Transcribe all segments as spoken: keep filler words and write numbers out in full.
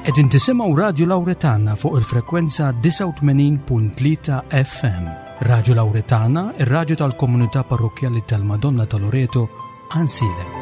Qegħdin tisimgħu Radio Lawretana fuq il-frekwenza tisa' u tmenin punt tlieta F M. Radio Lawretana, ir-radju tal-Komunità Parrokjali tal-Madonna ta' Loreto, Ansilem.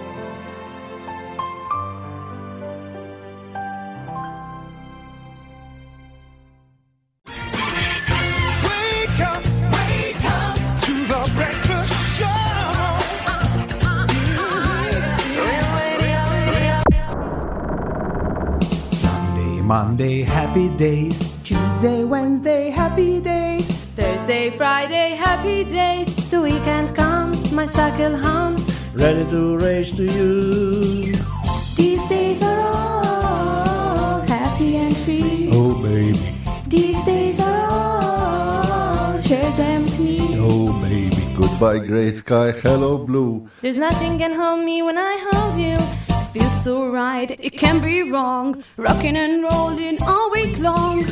Monday, happy days. Tuesday, Wednesday, happy days. Thursday, Friday, happy days. The weekend comes, my cycle hums, Ready to race to you. These days are all happy and free. Oh, baby. These days are all, share them with me. Oh, baby. Goodbye, grey sky. Hello, blue. There's nothing can hold me when I hold you. Feels so right, it can be wrong. Rocking and rolling all week long.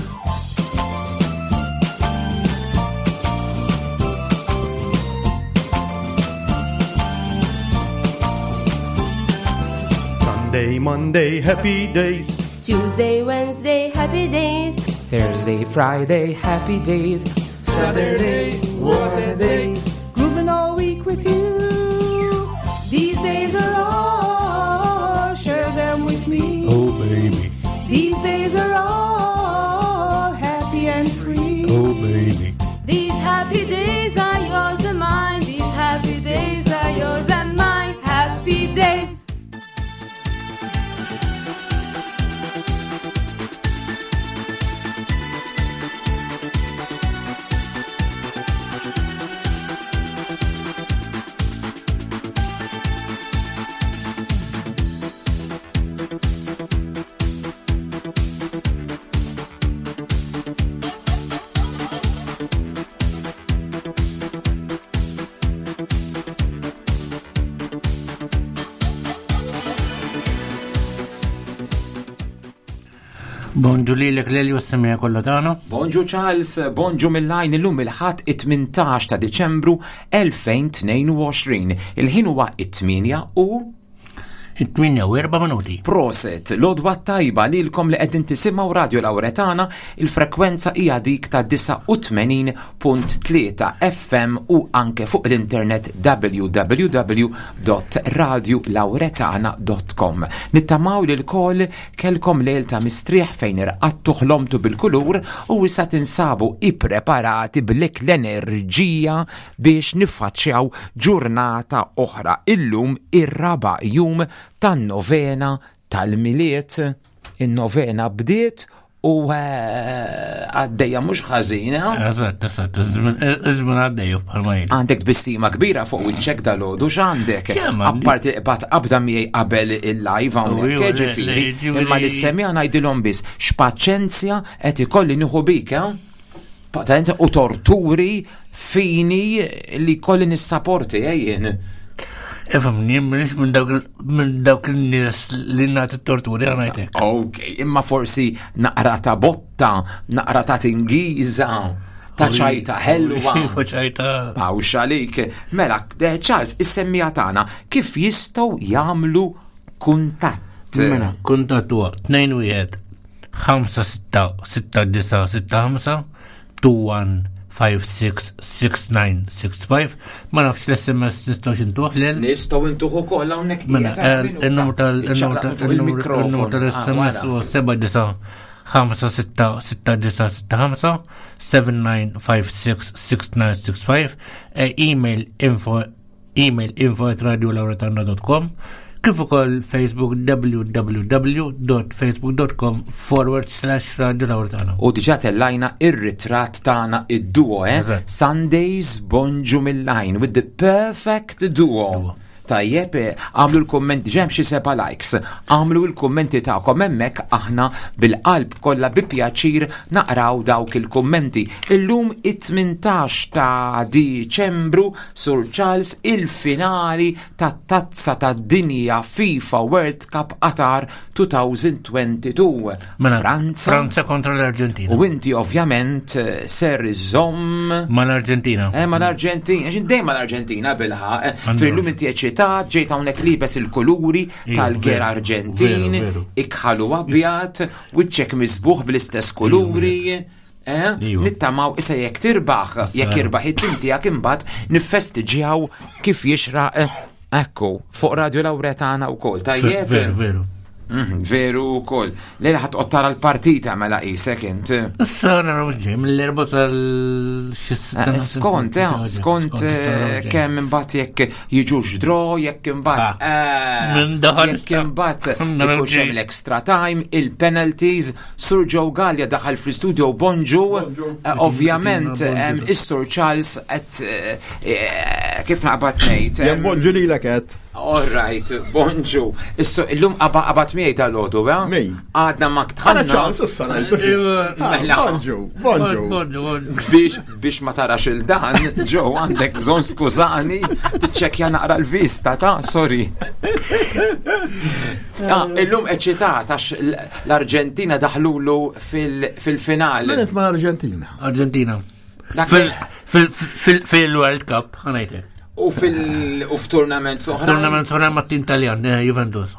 Sunday, Monday, happy days. Tuesday, Wednesday, happy days. Thursday, Friday, happy days. Saturday, what a day. Grooving all week with you. These days are all, share them with me. Oh, baby. These days are all happy and free. Oh, baby. These happy days are yours and mine. These happy days are yours and mine. Happy days. Bonġu li l-ek l-li u-s-semija kolla tana. Bonġu Charles, bonġu mill-lajn il-lum il-ħat it-tmintax ta' Deċembru elfejn tnejn u għoxrin. Il-ħin huwa it-tminja u it-tminja u erba' minuti. Proset, l-odwa tajba li l-kom li qegħdin tisimgħu Radio Lawretana, il-frekwenza hija dik ta' tisa' u tmenin punt tlieta F M u anke fuq l-internet w w w dot radio lawretana dot com. Nittamaw li l-koll kelkom lejl ta' mistrieħ fejn irqattu ħlomtu bil-kulur u issa tinsabu ippreparati blik l-enerġija biex niffaċċjaw ġurnata oħra. Illum ir-raba' jum tan-novena tal-miliet, in-novena bdiet u għaddejja mhux ħażina. Eżatt, eżatt, iż-żmien għaddejju bħalma jgħid. Għandek bissima kbira fuq winċek dal-għodu x'għandek. Apparti qbad qabda miegħi qabel il-live hawnhekk ġifieri, imma li semija ngħidilhom biss x'paċenzja qed ikolli nieħu bik, patenza u torturi fini li kolli nissapporti jien. Efem, nimmilix minn dawk il-nies li nagħti t-torturi għanajtek. Ok, imma forsi naqra ta' botta, naqra ta' tingiża, ta' ċajta ħelwa. ċajta. Għawx għalik. Mela, Charles, is-semmija tagħna kif jistgħu jagħmlu kuntatt? Mela, kuntatt huwa tnejn wieħed ħamsa sitta sitta disa sitta ħamsa two one five six six nine six five. Ma nafx l-S M S nistgħu xintuħ lil. Nistgħu intuħ ukoll hawnhekk. Il-numru tal-S M S huwa seba' disa' ħamsa sitta sitta disa' sitta ħamsa seven nine five six six nine six five. Email info email info at radio lawretana dot com. Kif ukoll Facebook w w w dot facebook dot com forward slash Radio Lawretana. U diġà tellajna ir-ritratt tagħna id-duo, eh? Sundays bonġu mill-line with the perfect duo. Tajjeb, għamlu l-kommenti ġem xi seba' likes, għamlu l-kommenti tagħkom hemmhekk aħna bil-qalb kollha bi pjaċir naqraw dawk il-kommenti. Illum it-tmintax ta' Diċembru Sur Charles il-finali tat-tazza tad-dinja FIFA World Cup Qatar twenty twenty-two. Franza. Franza kontra l-Arġentina. U inti ovvjament ser iżomm ma l-Arġentina. Eh, ma l-Arġentina, dejjem l-Arġentina bilħaq. Fil-lum inti eċċitat ċitat, ġejt hawnhekk libes il-kuluri tal-ger veru, Arġentin, veru, veru. ikħalu abjad, wiċċek misbuħ bl-istess kuluri. Eh? Iva. Nittamaw issa jekk tirbaħ, jekk irbaħ it-tim tiegħek imbagħad niffestiġjaw kif jixraq eh, ekku fuq Radio Lawretana wkoll. Tajjeb. Veru, veru. Mhm, Veru wkoll. Lejla ħadd qottara l-partita mela qisek int. Issa naraw ġej mill-erba tal Eh, Skont, eh, skont eh, kemm imbagħad jekk jiġux dro, jekk imbagħad eh, Minn daħal jekk imbagħad Naraw ikun ġej. hemm l-extra time, il-penalties, Sur Joe Gallia daħal fl-istudio bonġu, eh, ovvjament hemm is-Sur Charles qed eh, eh, kif naqbad ngħid. Jem bonġu li l-eket. All right, bonġu. Issu illum qabat miegħi tal-għodu, eh? Min? Għadna ma Għana ktħanna. ċans issa najtu. Mela. Bonġu, bonġu. biex biex ma tarax il-dan, ġo, għandek bżon skużani, tiċċekja naqra l-vista, ta' sorry. Ah, illum eċitat għax l-Arġentina daħlulu fil-finali. Menet ma l-Arġentina. Argentina. Dak- Fil- fil- fil- Fil-World Cup, ħanajtek. U fil-turnament soħra. Tournament soħra ma' tim Taljan, eh, Juventus.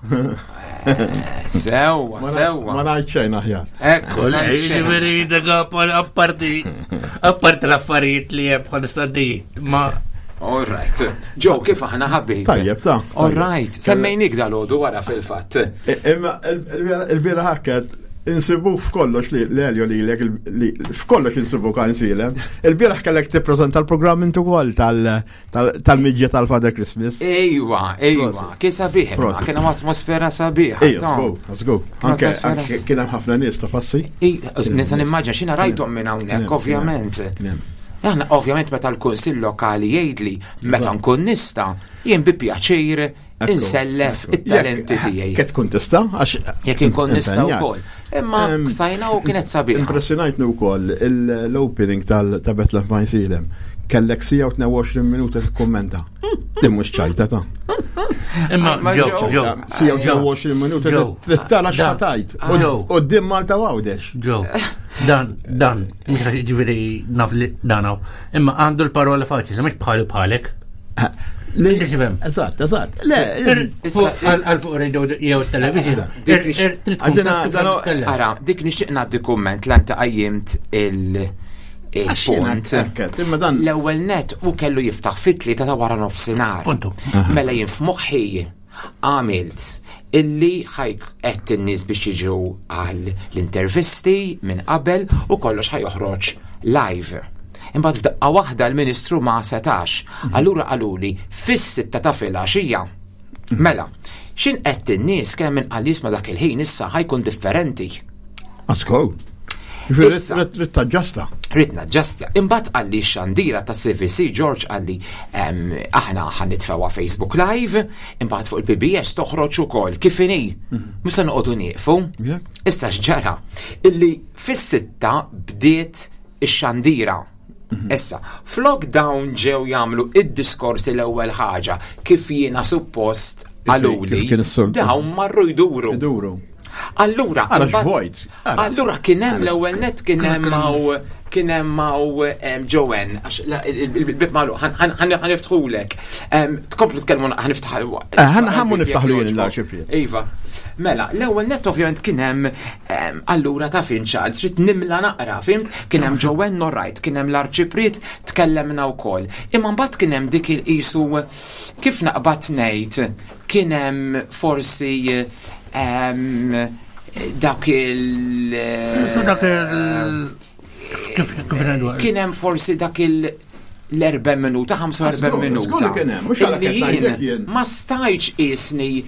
Sewa, Ma sewa. najt xejn aħjar. Ekku, Ġiveri, daga, apparti, apparti l-affarijiet li jeb għal istaddi, ma. all right. Ġo, kif aħna ħabib? Tajjeb, ta. All right. Semmejnik dal-ħodu wara fil-fatt. Imma il-bira ħakket insibu f'kollox li l-elju li l f'kollox insibu kan silem. Il-biraħ kellek tippreżenta l-programm intu kol tal-midġa tal-Father Christmas. Ejwa, ejwa, Prosit. kien sabiħ, ma Prosit. kien hemm atmosfera sabiħa. Ejja, sgo, sgo. Anke Atmosfera anke kien hemm ħafna nies ta' passi. Nista' nimmaġna xina rajthom minn hawnhekk, ovvjament. Kien hemm. Aħna ovvjament meta l-Kunsill Lokali jgħidli meta nkun nista' jien bi pjaċir Ekku, insellef ekku. it-talenti Jekk- tiegħi. Jekk tkun tista' għax Jekk inkun nista' impenjat. wkoll. Imma Em, stajna u kienet sabiħa. Impressjonajtni wkoll il- l-opening tal- ta' Bethlehem Fine Silem. Kellek sija u tnejn minuta tikkummenta. Din mhux ċajta ta'. Imma, Ma ġo, ġo. ġo, Sija u tnejn minuta Joe. tittara Dan. x'ħatajt. Joe. U d-dim Malta għawdex. ġo. Dan, dan, ġiveri naf li danaw. Imma għandu l-parola faċli, mux bħalu bħalek. Inti xifem? Eżatt, eżatt. Le, Għal fuq radio jew television. Għadina, dan- Ara, dik nixtieq ngħaddi kumment l-anta qajjimt il- il-punt. Ekket, imma dan. L-ewwel net u kellu jiftaħ fitli ta' wara nofsinhar. Puntu. Mela jien f'moħħi għamilt illi ħajk qed in-nies biex jiġu għal l-intervisti minn qabel u kollox ħajoħroġ live. Imbagħad f'daqqa waħda l-Ministru ma setax. Allura qaluli fis-sitta ta' filgħaxija. Mela, x'in qed in-nies kemm minn qal jisma' dak il-ħin issa ħajkun differenti. Asko. Issa. Rit taġġasta. Ritna ġastja. Imbagħad qalli x-xandira ta' C V C George qalli em, aħna ħannitfewwa Facebook Live, imbagħad fuq il-P B S toħroġ ukoll kif inhi. Mhux se noqogħdu nieqfu. Jekk. Issa x'ġara illi fis-sitta bdiet ix-xandira. Issa, f'lockdown ġew jagħmlu id-diskorsi l-ewwel ħaġa kif jiena suppost għaluli kif kien is-soltu. dawn marru jduru. Iduru. Allura, Ara imbagħad- x'vojt. Ara. Allura kien hemm l-ewwel net kien hemm maw kien hemm maw Joen għax la- il- il- il-bib magħluq ħaniftħulek. Tkomplu tkellmu ħaniftaħ. Eh, ħan- ħammu niftaħlu jien l-arċipriet. Iva. Mela, l-ewwel net ovvjament kien hemm em, allura ta' fin Charles trid nimla naqra, fimt? Kien hemm Joen Norrajt, kien hemm l-arċipriet tkellemna wkoll. Imma mbagħad kien hemm dik il-qisu kif naqbad ngħid kien hemm forsi em, dak il Su dak il- Kif kif ngħidu? kien hemm forsi dak il l-erba' minuta, ħamsa u erba' Żgur, minuta. żgur li kien hemm, mhux għalhekk Illi qed ngħidlek jien jien. ma stajtx isni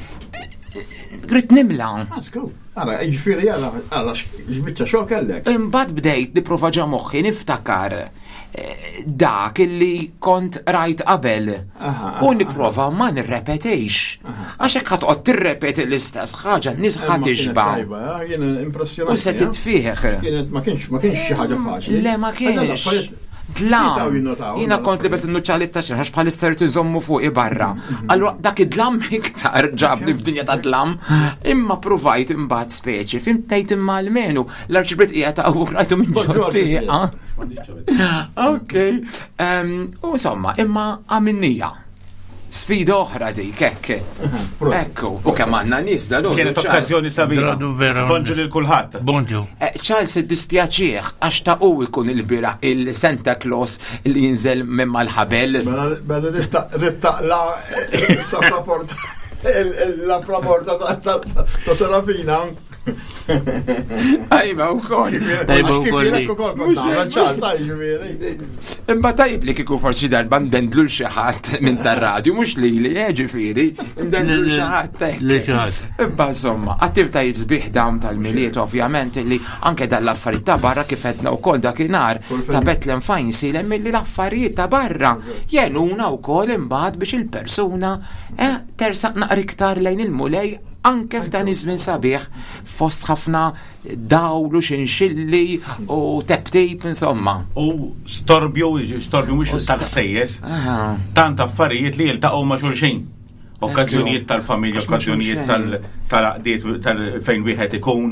grid nimla. Asko. Ara, ġifieri jalla, ara, ġbiċċa xogħol kellek. Imbagħad bdejt nipprova ġa moħħi niftakar eh, dak illi kont rajt qabel Aha, u aha, nipprova ma nirrepetejx. Għax hekk ħadqod tirrepeti l-istess ħaġa n-nies ħadd tixba' Jien impressjonat. u se titfieħ. Kienet ma kienx ma kienx xi ħaġa faċli. Le ma kienx. Dlam, jina kont li bes n-nuċċalit ta' xaħx bħal istarit iżommu fuq barra. Allora dak id-dlam iktar ġabni f'dinja ta' dlam, imma provajt imbagħad speċi, fim tgħid imma l-menu l-arċibret hija ta' u rajtu minn ġottija. Ok, u insomma, imma għamilnija. Sfida oħra dik, hekk. Ekku, u kemm għandna nies dal-għodu. Kienet okkażjoni sabiħa. Radu vera. Bonġu lil kulħadd. Bonġu. Charles id-dispjaċieħ għax ta' u jkun il-bira il-Santa Claus li jinżel minn mal-ħabel. Bada rittaqla s-sapra porta, l-apra porta ta' Serafina. Ajma u kol. Tajba u kolli. Imma tajb li kiku forsi darba ndendlu l-xaħat minn tar-radju, mux li li ġifiri, ndendlu l-xaħat Li xaħat. Imma insomma, attivitajiet sbieħ dawn tal-miliet ovvjament li anke dal-affarijiet ta' barra kif edna wkoll dakinhar ta' Bethlehem Fancy milli l-affarijiet ta' barra jenuna wkoll imbagħad biex il-persuna tersaq naqra iktar lejn il-mulej anke f'dan iż-żmien sabiħ fost ħafna dawlu xinxilli u tep-tip insomma. U storbju, storbju mhux tal-ħsejjes, tant affarijiet li jiltaqgħu ma' xulxin. Okkażjonijiet tal-familja, okkażjonijiet tal-qdiet tal-fejn wieħed ikun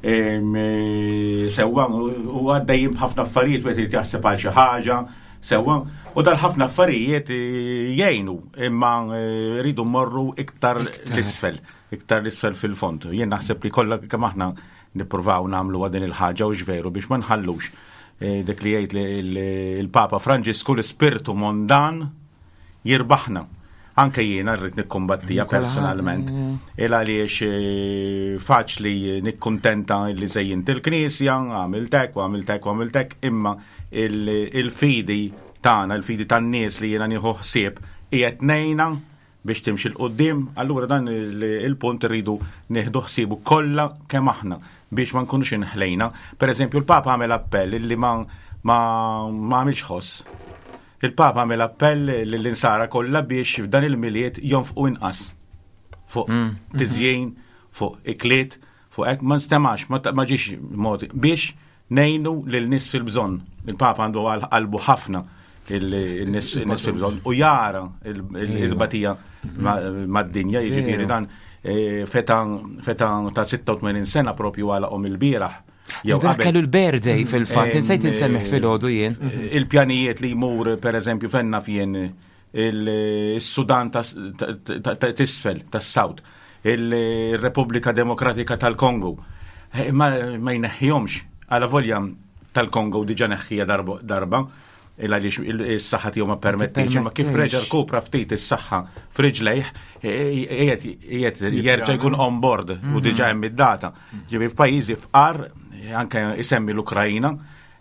sewwa u għaddejjin ħafna affarijiet wieħed jaħseb għal xi ħaġa. Sewwa, u dal-ħafna affarijiet jgħinu, imma rridu mmorru iktar l-isfel, iktar l-isfel fil-fond. Jien naħseb li kollha kemm aħna nippruvaw nagħmlu din il-ħaġa u ġveru biex ma nħallux dik li jgħid il-Papa Franġisku l-ispirtu mondan jirbaħna. Anke jiena rrid nikkumbattija personalment. Il għaliex faċli nikkuntenta li żejjint il-Knisja, għamiltek u għamiltek u għamiltek, imma il-fidi tagħna, il-fidi tan-nies li jiena nieħu ħsieb qiegħed ngħinha biex timxi l-qudiem, allura dan il-punt irridu nieħdu ħsiebu kollha kemm aħna biex ma nkunux inħlejna. Pereżempju l-Papa għamel appell li ma ma għamilx ħoss. Il-Papa għamel appell l-insara kollha biex f'dan il-miliet jonfqu inqas fuq tiżjien, fuq ikliet, fuq hekk ma nstemax, ma ġiex modi biex ngħinu lil nies fil-bżonn. Il-Papa għandu qalbu ħafna il-nies fil-bżonn u jara il-batija mad-dinja, jiġifieri dan feta ta' sitta u tmenin sena propju għalaqhom il-bieraħ. Dak kellu l-birthday fil-fatt, insejt insemmiħ fil-ħodu jien. Il-pjanijiet li jmur, per eżempju, fenna fien il-Sudan t-isfel, tas-Sawt, il-Repubblika Demokratika tal-Kongo. Ma jneħħihomx, għala volja tal-Kongo diġa neħħija darba, il-għaliex il-saħħa tiegħu ma permettix, ma kif reġa' rkupra ftit is-saħħa f'riġlejh qiegħed jerġa' jkun on board u diġà hemm id-data. Ġifieri f'pajjiżi fqar anke isemmi l-Ukrajna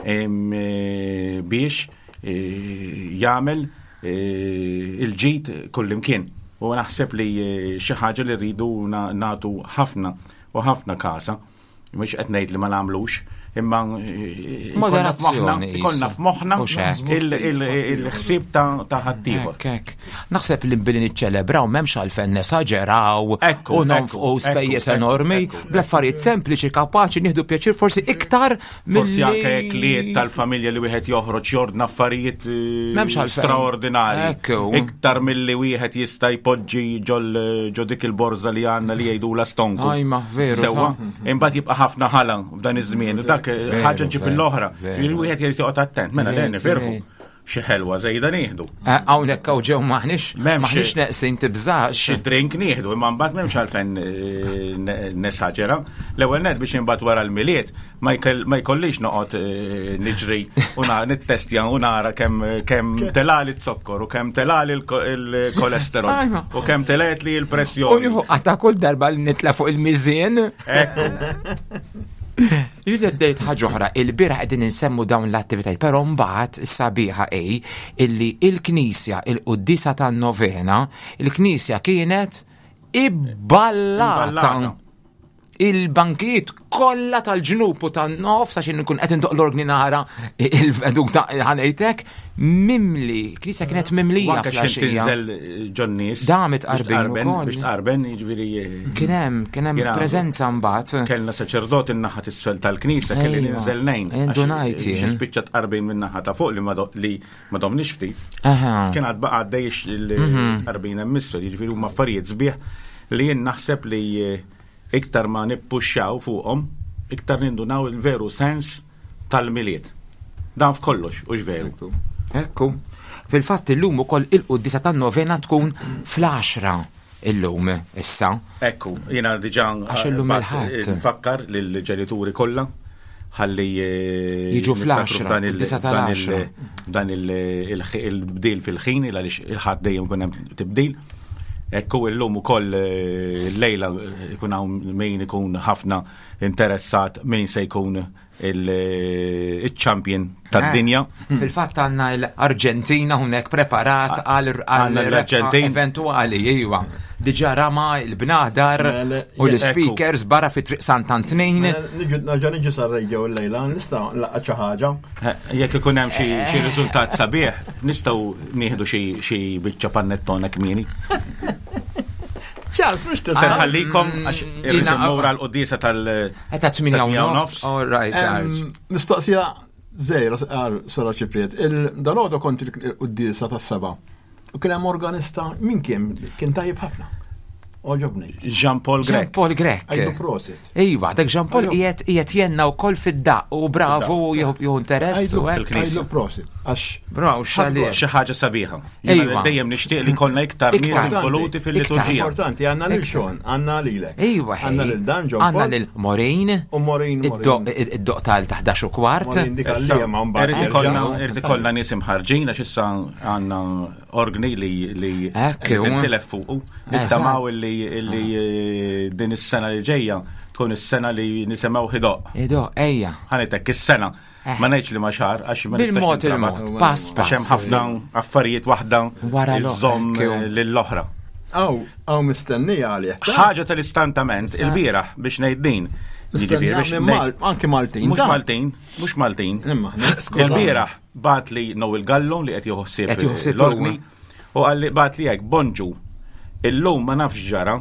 biex jagħmel il-ġid kullimkien. U naħseb li xi ħaġa li rridu nagħtu ħafna u ħafna kasa, mhux qed ngħid li ma nagħmlux. Imma konna f'moħħna il-ħsieb ta' ħaddieħor. Naħseb li billi niċċelebraw m'hemmx għalfejn nesaġeraw u nonfqu spejjeż enormi bl-affarijiet sempliċi kapaċi nieħdu pjaċir forsi iktar forsi anke kliet tal-familja li wieħed joħroġ jordna affarijiet straordinarji. Iktar milli wieħed jista' jpoġġi ġo dik il-borża li għandna li jgħidula stonku. Ajma, veru. Sewwa, imbagħad jibqa' ħafna ħala f'dan iż-żmien. ħaġa ġib l-oħra, il-wieħed jrid joqgħod attent, mela lejn nifirħu xi ħelwa żejda nieħdu. Hawnhekk hawn ġew maħniex maħniex neqsin tibżax. Xi drink nieħdu, imma mbagħad m'hemmx għalfejn nesaġera. L-ewwel net biex imbagħad wara l-miliet ma jkollix noqgħod niġri u nittestja u nara kemm kemm telali t-sokkor u kemm telali l-kolesterol u kemm telet li l-pressjoni. U għata kull darba li nitla fuq il-miżien. Jrid għaddejt ħaġa oħra, il-bira qegħdin insemmu dawn l-attivitajiet, però mbagħad sabiħa ej illi il-Knisja il-Quddisa tan-Novena, il-Knisja kienet ibballata. Il-bankiet kollha tal-ġnub u tan-nofs għax nkun qed indoq l-organi nara il-veduk ta' ħanejtek mimli, Knisja kienet mimlija fl-għaxija. Ġonnis. Damet qarbin ukoll. Biex tqarben jiġifieri. Kien hemm kien hemm preżenza mbagħad. Kellna saċerdot in-naħa t'isfel tal-Knisja kelli ninżel ngħin. Indunajt jien. Spiċċa tqarbin min-naħa ta' fuq li ma domniex ftit. Kien għad baqa' għaddejx il-tqarbin hemm isfel, jiġifieri huma affarijiet sbieħ li jien naħseb li iktar ma nippuxxaw fuqhom, iktar nindunaw il-veru sens tal-miliet. Dan f'kollox, u x'veru. Ekku. Fil-fatt illum ukoll il-quddisa tan-novena tkun fl-għaxra illum issa. Ekku, jiena diġà Għax illum il-ħadd. nfakkar lill-ġenituri kollha ħalli Jiġu fl-għaxra, disa tal-għaxra. dan il-bdil fil-ħin għaliex il-ħadd dejjem ikun hemm tibdil. Ekku illum ukoll l-lejla ikun hawn min ikun ħafna interessat min se jkun il-champion tad-dinja. Fil-fatt għandna l-Arġentina hawnhekk preparat għal eventuali, iva. Diġà rama l-bnaħdar u l-speakers barra fi triq Sant'Antnejn. Nerġa' niġi sar-radio l-lejla, nista' nlaqqa xi ħaġa. Jekk ikun hemm xi riżultat sabiħ, nistgħu nieħdu xi biċċa panettona kmieni. ċar, frux Se nħallikom għax irrid immur għall-qudiesa tal- Eta tminja u nofs. All right, Mistoqsija żejra Sora Ċipriet. Dal-għodu kont il-qudiesa tas-seba'. U kien hemm organista min kien kien tajjeb ħafna. Oġobni. Jean-Paul Grek. Jean-Paul Grek. Għajdu prosit. Iva, dak Jean-Paul qiegħed qiegħed jenna wkoll fid-daq u bravu jieħu interess u hekk. Għajdu prosit. Għax. Braw, x'għaliex. Xi ħaġa sabiħa. Jiena dejjem nixtieq li jkollna iktar nies involuti fil-liturġija. Importanti, għandna lil Xon, għandna lilek. Iva, Għandna lil Dan John għandna lil Morin. U Morin. Id-doq tal-taħdax u kwart. Irid ikollna nies imħarġin għax issa għandna orgni li tintilef fuq. Nittamaw li din is-sena li ġejja tkun is-sena li nisemgħu ħidoq. Ħidoq, ejja. Ħanitek is-sena. Ma ngħidx li ma xahar għax ma nistax. Bil-mod il-mod, pass pass. Għax hemm ħafna affarijiet waħda iżomm lill-oħra. Aw, aw mistennija għalih. Ħaġa tal-istantament il-bieraħ biex ngħid din. Anke Maltin. Mhux Maltin, mhux Maltin. Il-bieraħ bat li Noel Gallo li qed jieħossib l-orgni u għalli bat li hekk bonġu. Illum ma nafx ġara,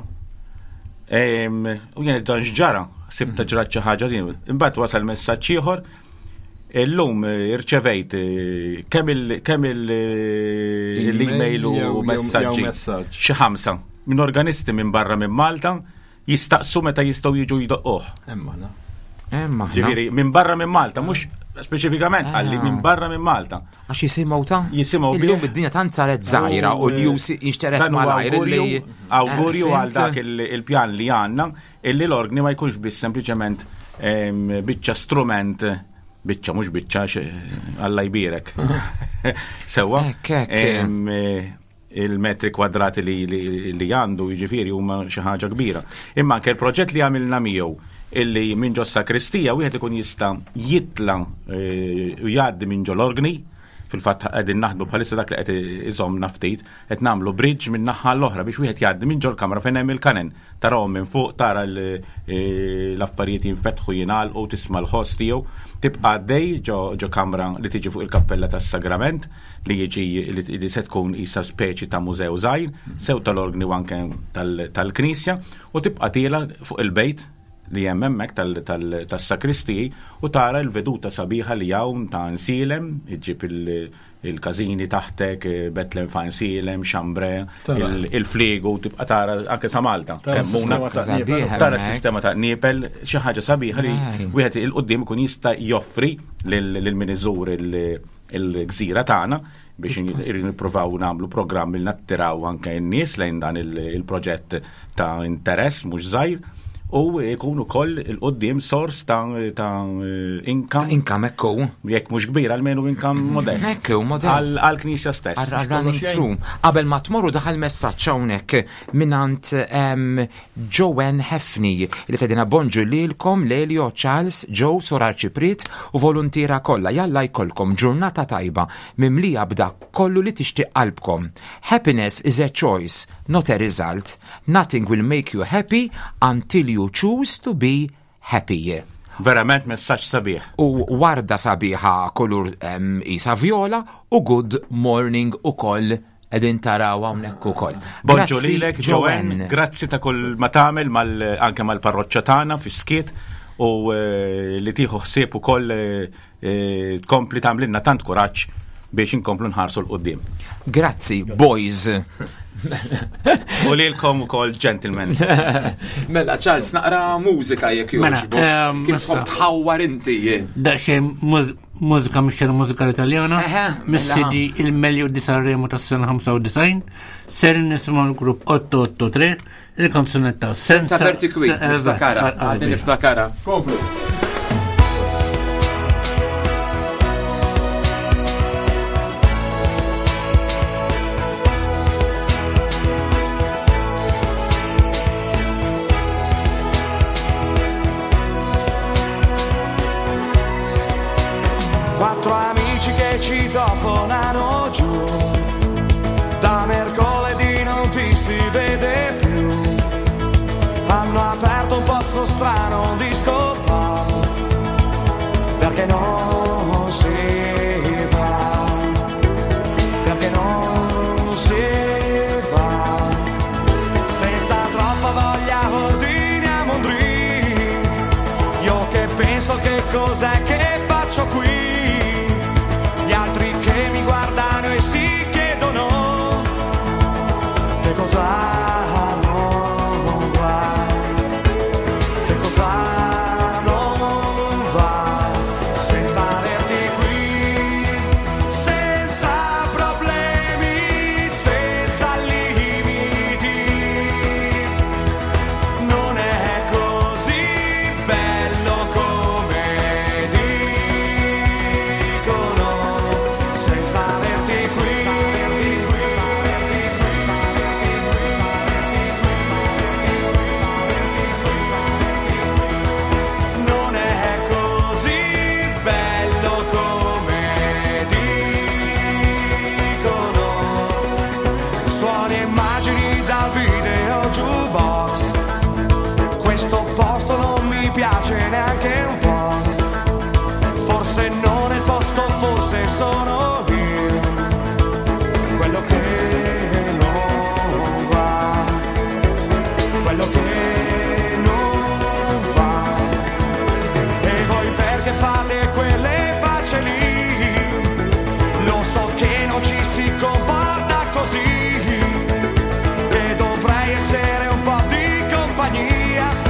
u jien dan ġara, sibta ġrat xi ħaġa din. Imbagħad wasal messaġġ ieħor, illum irċevejt kemm l-email u messaġġi xi ħamsa minn organisti minn barra minn Malta jistaqsu meta jistgħu jiġu jdoqquh. Emma. Emma. Ġifieri minn barra minn Malta, mhux speċifikament għalli minn barra minn Malta. Għax jisimgħu ta' Jisimgħu illum id-dinja tant saret żgħira u li jinxteret malajr li awgurju għal dak il-pjan li għandna illi l-orgni ma jkunx biss sempliċement biċċa strument biċċa mhux biċċa Alla jbierek. Sewwa il-metri kwadrati li għandu jiġifieri huma xi ħaġa kbira. Imma anke l-proġett li għamilna miegħu illi minn ġo sakristija wieħed ikun jista' jitla u jgħaddi minn ġo l-orgni, fil-fatt qegħdin naħdmu bħalissa dak li qed iżomm ftit, qed nagħmlu bridge minn naħa l-oħra biex wieħed jgħaddi minn ġo l-kamra fejn hemm il-kanen. Tarahom minn fuq, tara l-affarijiet jinfetħu jingħalqu u tisma' l-ħoss tiegħu. Tibqa' għaddej ġo kamra li tiġi fuq il-kappella tas-sagrament li jiġi li se tkun isa speċi ta' mużew żgħir, sew tal-orgni u anke tal-knisja u tibqa' tiela fuq il-bejt li hemm hemmhekk tas-sakristiji u tara l-veduta sabiħa li hawn ta' Nsilem, iġġib il-każini taħtek, Betlem fa' Nsilem, Xambre, il-Fliegu, tibqa' tara anke sa Malta. Tara s-sistema ta' Niepel, xi ħaġa sabiħa li wieħed il-qudiem ikun jista' joffri lil min iżur il-gżira tagħna biex nippruvaw nagħmlu programm li nattiraw anke n-nies lejn dan il-proġett ta' interess mhux żgħir. U jkun ukoll il-qoddim sors ta' income. Income ekku. Jekk mhux kbir għalmenu income modest. Ekku modest. Għall-Knisja stess. Qabel ma tmorru daħal messaġġ hawnhekk minant Joanne Hefni li tedina bonġu lilkom Lelio Charles, Joe Sorar Ċiprit u volontira kollha jalla jkollkom ġurnata tajba mimlija b'dak kollu li tixtieq qalbkom. Happiness is a choice, not a result. Nothing will make you happy until you choose to be happy. Verament messaġġ sabiħ. U warda sabiħa kolur isa viola u good morning ukoll edin taraw hawnhekk ukoll. Bonġu lilek Joanne, grazzi ta' kull ma tagħmel anke mal-parroċċa tagħna fi Skiet u li tieħu ħsieb ukoll tkompli tagħmlilna tant kuraġġ biex inkomplu nħarsu l-qudiem. Grazzi, boys. U lilkom ukoll gentlemen. Mela, Charles, naqra mużika jekk jogħġbok. Kif tħawwar inti? Daqsxejn mużika mixer mużika italjana, Eħe, mis-sidi il-Melju di Sanremo tas-sena ħamsa u design, ser nisimgħu l-grupp otto otto tre, il-kanzunetta Senza Vertiqui, niftakara, għaddi niftakara. Komplu. Quattro amici che citofonano giù, da mercoledì non ti si vede più, hanno aperto un posto strano, un disco bar, perché non si va, perché non si va, senza troppa voglia ordiniamo un drink, io che penso che cos'è che faccio qui, gli altri che mi guardano e si chiedono che cosa non va, che cosa non va, senza averti qui, senza problemi, senza limiti, non è così bello come neanche un po', forse non è il posto, forse sono io, quello che non va, quello che non va, e voi perché fate quelle facce lì, lo so che non ci si comporta così, e dovrei essere un po' di compagnia.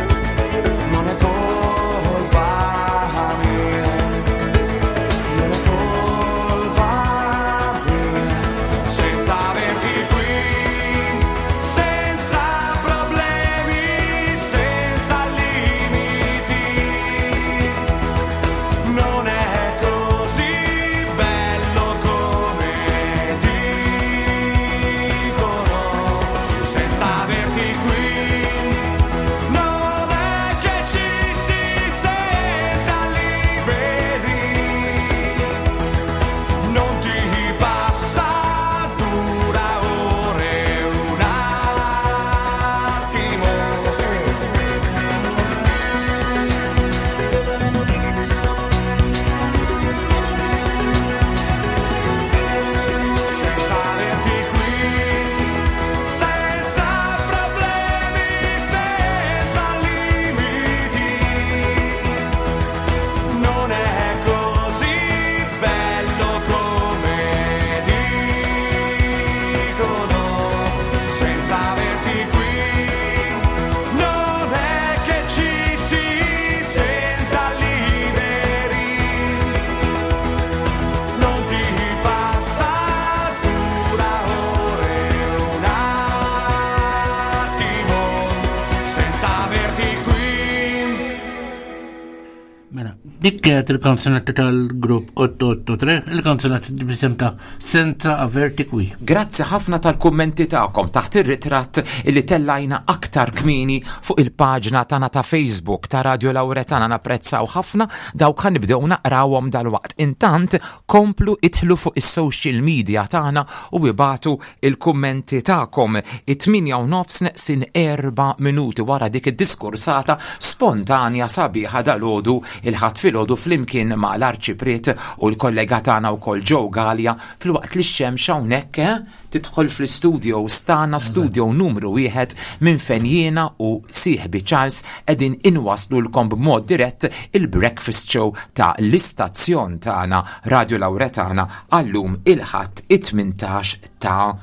Dik kienet il-kanzunetta tal-grupp otto otto tre, il-kanzunetta b'isem ta' Senza Averti Qui. Grazzi ħafna tal-kummenti tagħkom taħt ir-ritratt illi tellajna aktar kmini fuq il-paġna tagħna ta' Facebook ta' Radio Lawretana, napprezzaw ħafna dawk ħanibdew naqrawhom dal-waqt. Intant komplu idħlu fuq is-social media tagħna u ibatu il-kummenti tagħkom. it-tminja u nofs neqsin erba' minuti wara dik id-diskursata spontanja sabiħa dal-għodu il-ħadd filgħodu flimkien ma' l-arċipriet u l-kollega tagħna wkoll Joe Gallia fil-waqt li x-xemx hawnhekk tidħol fl-istudio stana studio numru wieħed minn fejn jiena u sieħbi Charles qegħdin inwaslu lkom b'mod dirett il-breakfast show ta' l-istazzjon tagħna Radio Lawretana għallum il-ħadd it-tmintax ta'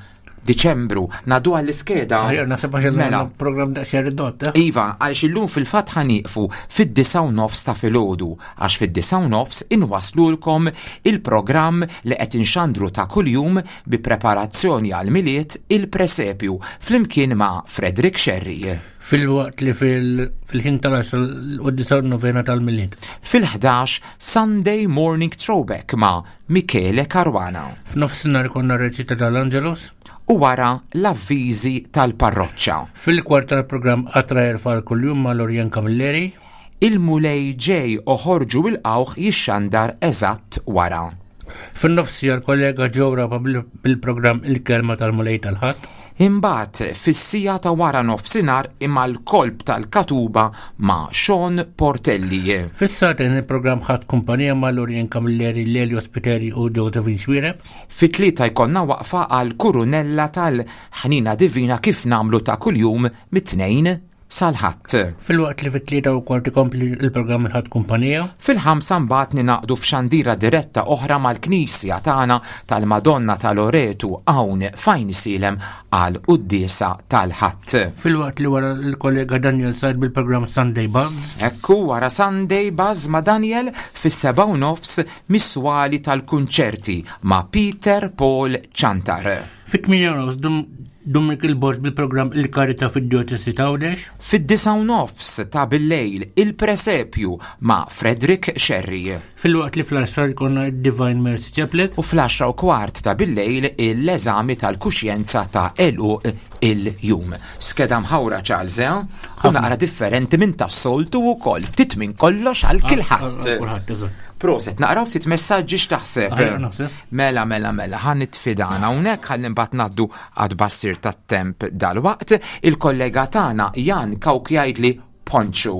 Diċembru. Nadu għall-iskeda. Ħajja nasib għax Mela. il-program da xer id-dot. Iva, għalx illum fil-fat ħaniqfu fid-disa u nofs ta' filgħodu, għax fid-disa u nofs inwaslulkom il-programm li qed inxandru ta' kuljum bi preparazzjoni għal miliet il-presepju flimkien ma' Frederick Sherry. Fil-waqt li fil-ħin tal-għaxar u d-disa novena tal-miliet. Fil-ħdax Sunday Morning Throwback ma' Michele Caruana. F'nofsinhar konna reċita tal-Angelus. U wara l-avviżi tal-parroċċa. Fil-kwart tal-programm Attrajer fal kuljum ma' Lorjan Camilleri. Il-mulej ġej oħorġu il-qawħ jixxandar eżatt wara. Fin-nofsija l-kollega ġewra bil-programm Il-Kelma tal-Mulej tal-Ħadd. Imbagħad fis-sija ta' wara nofsinhar imma l-kolb tal-katuba ma' Sean Portelli. Fis-satin il-programm ħadd kumpanija ma' Lorjan Camilleri, Lelio Spiteri u Josephine Xwireb. Fit-tlieta jkollna waqfa għal kurunella tal-ħnina divina kif namlu ta' kuljum mit-tnejn sal-ħadd. Fil-waqt li fit-tlieta u kwart ikompli il-programm ħadd kumpanija. Fil-ħamsa mbagħad ninaqdu f'xandira diretta oħra mal-Knisja tagħna tal-Madonna tal-Loretu hawn fajn isilem għal quddiesa tal-ħadd. Fil-waqt li wara l-kollega Daniel Said bil-programm Sunday Buzz. Ekku wara Sunday Buzz ma' Daniel fis-seba' u nofs miswali tal-kunċerti ma' Peter Paul Chantar. Fit-tminja nofs dum Dumik il-Bord bil-programm Il-Karita fid-Diocesi ta' Għawdex. Fid-disa u nofs ta' bil-lejl il-presepju ma' Frederick Sherry. Fil-waqt li fl-għaxar konna Divine Mercy Chaplet. U fl-għaxra u kwart ta' bil-lejl il-eżami tal-kuxjenza ta' elu il-jum. Skeda mħawra ċalze, u naqra differenti minn ta' soltu u kol, ftit minn kollox għal kilħat. Proset, naqraw ftit messaġġi x'taħseb. Mela, mela, mela, ħan nitfidana hawnhekk ħalli mbagħad ngħaddu għad bassir tat-temp dal-waqt, il-kollega tagħna Jan Kawk jgħidli Ponċu.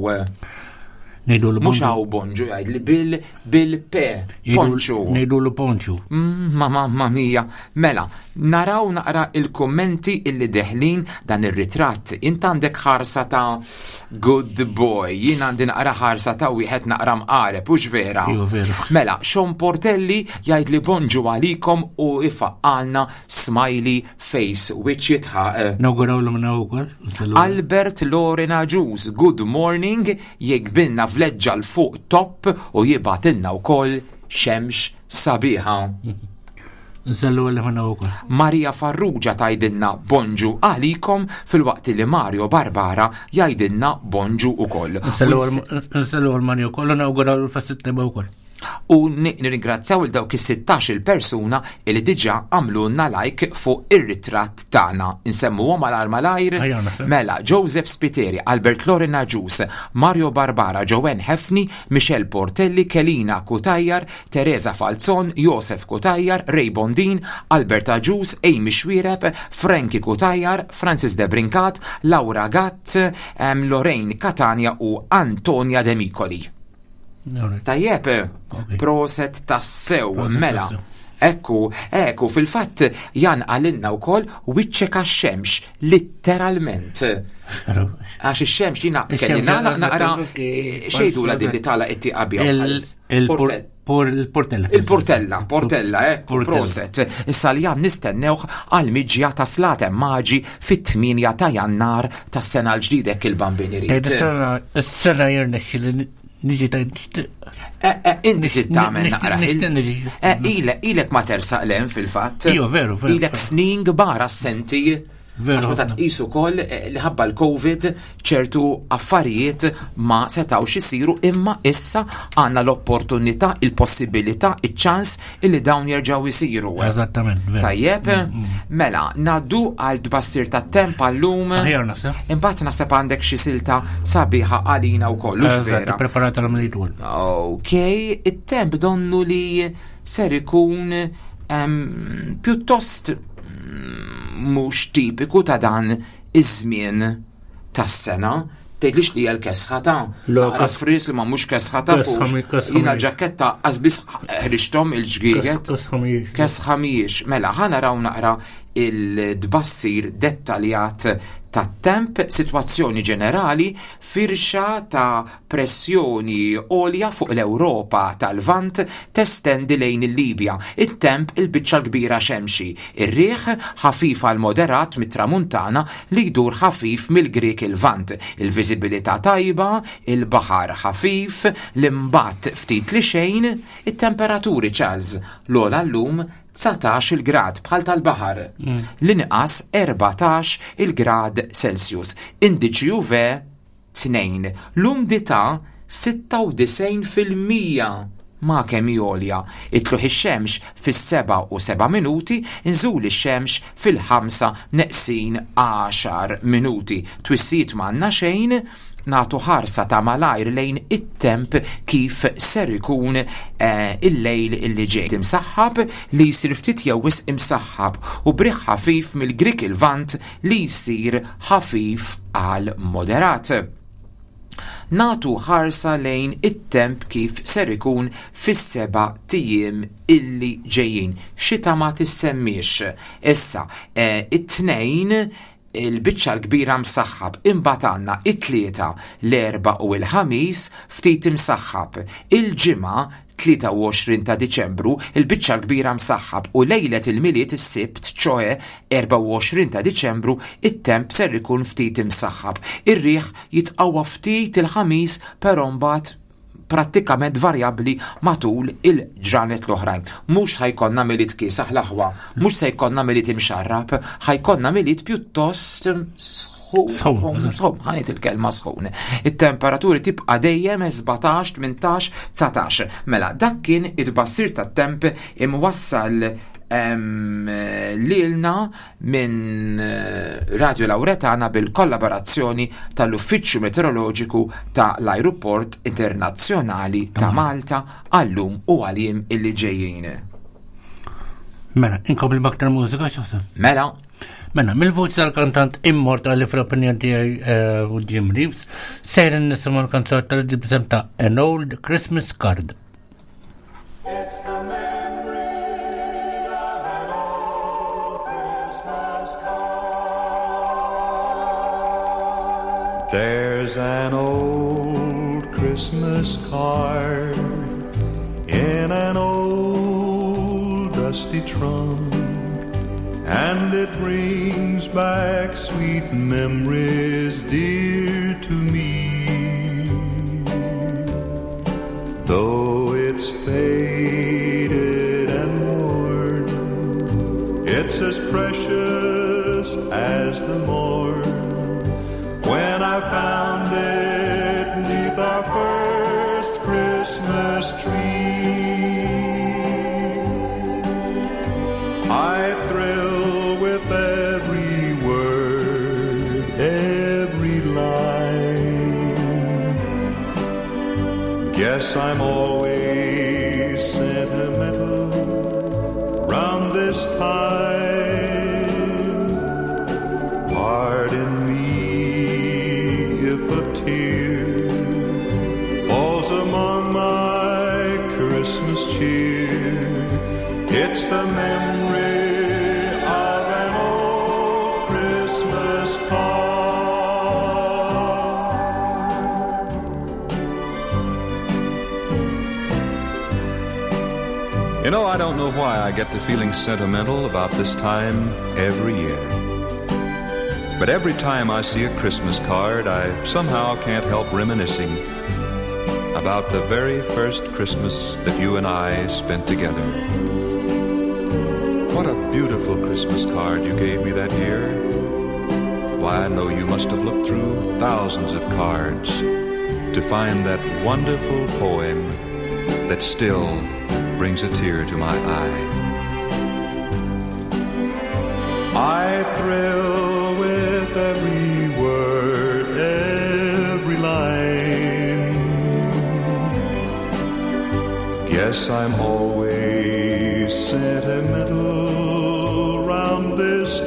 Mhux hawn Bonġu jgħidli bil bil-pe Ponċu. Ngħidulu Ponċu. Ma mamma mija. Mela, naraw naqra il-kummenti illi deħlin dan ir-ritratt. Int għandek ħarsa ta' good boy, jien għandi naqra ħarsa ta' wieħed naqra mqareb, hux vera? Mela, Sean Portelli jgħidli Bonġu għalikom u ifaqqalna smiley face which jitħaq. Nawgurawlu minna wkoll. Albert Lorena Ġus, good morning, jekbinna vleġġa l-fuq top u jibatinna u koll xemx sabiħa. Nsallu għalli ħana u koll. Marija Farrugia tajdinna bonġu għalikom fil-waqt li Mario Barbara jajdinna bonġu u koll. Nsallu għal-Mario koll u nawguraw l-fastitteba u koll. U nirringrazzjaw il-dawk is-sittax il-persuna li diġà għamlunna like fuq ir-ritratt tagħna. Insemmuhom għal malajr mela Joseph Spiteri, Albert Lorena Ġus, Mario Barbara, Joanne Hefni, Michelle Portelli, Kelina Kutajjar, Teresa Falzon, Josef Kutajjar, Ray Bondin, Alberta Ġus, Amy Xwireb, Franki Kutajjar, Francis De Brincat, Laura Gatt, um, Lorraine Catania u Antonia De Micoli. Tajjeb, proset tassew, mela. Ekku, ekku, fil-fatt Jan għalinna u koll wiċċek għax-xemx, literalment. Għax il-xemx jina kelli naqra naqra xejdu la din li tala itti qabja. Il-portella. Il-portella, portella, ekku, proset. Issa li Jan nistennewħ għal-miġja ta' slatem maġi fit-tminja ta' jannar ta' sena l-ġdidek il-bambini rrit. S-sena jirnexxi Niġi ta' inti tittamel naqra. Ilek ma tersaq len fil-fatt. Io, veru, veru. Ilek snin gbara s-senti. Veru. Għax ta' tqisu koll li ħabba l-Covid ċertu affarijiet ma setawx isiru imma issa għandna l-opportunità, il-possibilità, iċ-ċans illi dawn jerġgħu jisiru. Eżattament. Tajjeb, mela, naddu għal tbassir tat-temp għallum. Aħjar naħseb. Imbagħad naħseb għandek xi silta sabiħa għalina wkoll, hux vera. Preparata l-militul. Okej, it-temp donnu li ser ikun pjuttost mhux tipiku ta' dan iż-żmien tas-sena. Tgħidlix li hija l-kesħata. Naqra fris li ma mhux kesħata fuq. Jiena ġaketta qasbis ħriġthom il-ġgieget. Kesħa mhijiex. Mela ħa naraw naqra il-dbassir dettaljat tat-temp, sitwazzjoni ġenerali, firxa ta' pressjoni għolja fuq l-Ewropa tal-Vant testendi lejn il-Libja. It-temp il-biċċa l-kbira xemxi, ir-riħ ħafif għal moderat mit-tramuntana li jdur ħafif mill-Grieg il-Vant, il-viżibilità tajba, il-baħar ħafif, l-imbatt ftit li xejn, it-temperaturi Charles l-ola llum tsatax il-grad bħal tal-baħar, mm. l-inqas erbatax il-grad Celsius, indiċi U V tnejn, l-umdità sitta u disgħin fil-mija ma' kemm jolja, itluħ ix-xemx fis-seba u seba' minuti, inżul ix-xemx fil-ħamsa neqsin għaxar minuti, twissiet m'għandna xejn, nagħtu ħarsa ta' malajr lejn it-temp kif ser ikun eh, il-lejl illi ġej. Imsaħħab li jsir ftit jew wisq imsaħħab u briħ ħafif mill-Grieg il-Vant li jsir ħafif għal moderat. Nagħtu ħarsa lejn it-temp kif ser ikun fis-seba' tijiem illi ġejjin. Xita ma tissemmix. Issa, eh, it-tnejn il-biċċa l-kbira msaħħab, imbagħad għandna it-tlieta, l-erba' u l-ħamis ftit imsaħħab. Il-ġimgħa tlieta u għoxrin ta' Diċembru il-biċċa l-kbira msaħħab u lejlet il-miliet is-sibt ċoe erba' u għoxrin ta' Diċembru it-temp ser ikun ftit imsaħħab. Ir-riħ jitqawwa ftit il-ħamis però mbagħad prattikament varjabbli matul il-ġranet l-oħrajn. Mhux ħajkonna miliet kiesaħ l-aħwa, mhux se jkollna miliet imxarrab, ħajkonna miliet pjuttost sħun, sħun, ħanit il-kelma sħun. Il-temperaturi tibqa' dejjem sebgħatax, tmintax, tsatax. Mela, dak kien id-bassir tat-temp imwassal Um, lilna minn Radio Lauretana bil-kollaborazzjoni tal-Uffiċċju Meteoroloġiku ta' l-Ajruport Internazzjonali ta' Malta għallum u għalim illi ġejjin. Mela, inkompli b'aktar mużika x'aħseb? Mela. Mela, mill-voċi tal-kantant immortali fl-opinjoni tiegħi u Jim Reeves, sejrin nisimgħu l-kanzun tal-ġibsem ta' An Old Christmas Card. It's the There's an old Christmas card in an old dusty trunk, and it brings back sweet memories dear to me. Though it's faded and worn, it's as precious as the morn when I found it 'neath our first Christmas tree. I thrill with every word, every line. Guess I'm always sentimental round this time. Pardon me if a tear falls among my Christmas cheer. It's the memory of an old Christmas card. You know, I don't know why I get to feeling sentimental about this time every year. But every time I see a Christmas card, I somehow can't help reminiscing about the very first Christmas that you and I spent together. What a beautiful Christmas card you gave me that year. Why, I know you must have looked through thousands of cards to find that wonderful poem that still brings a tear to my eye. I thrill with every word, every line. Guess I'm always sentimental round this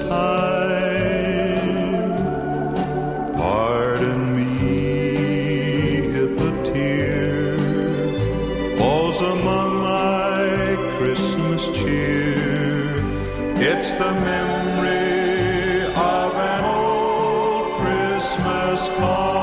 time. Pardon me if a tear falls among my Christmas cheer. It's the memory come.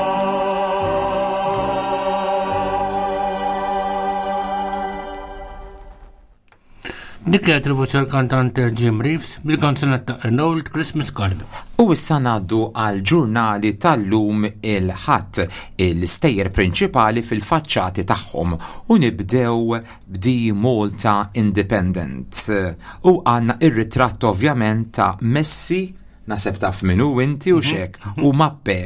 Dik kienet il-voċi tal-kantante Jim Reeves bil-kanzunetta ta' An Old Christmas Card. U issa ngħaddu għal ġurnali tal-lum il-ħadd il-stejjer prinċipali fil-faċċati tagħhom u nibdew b'Di Malta Independent. U għandna ir-ritratt ovvjament ta' Messi, naħseb taf minnu inti u xek, u mappe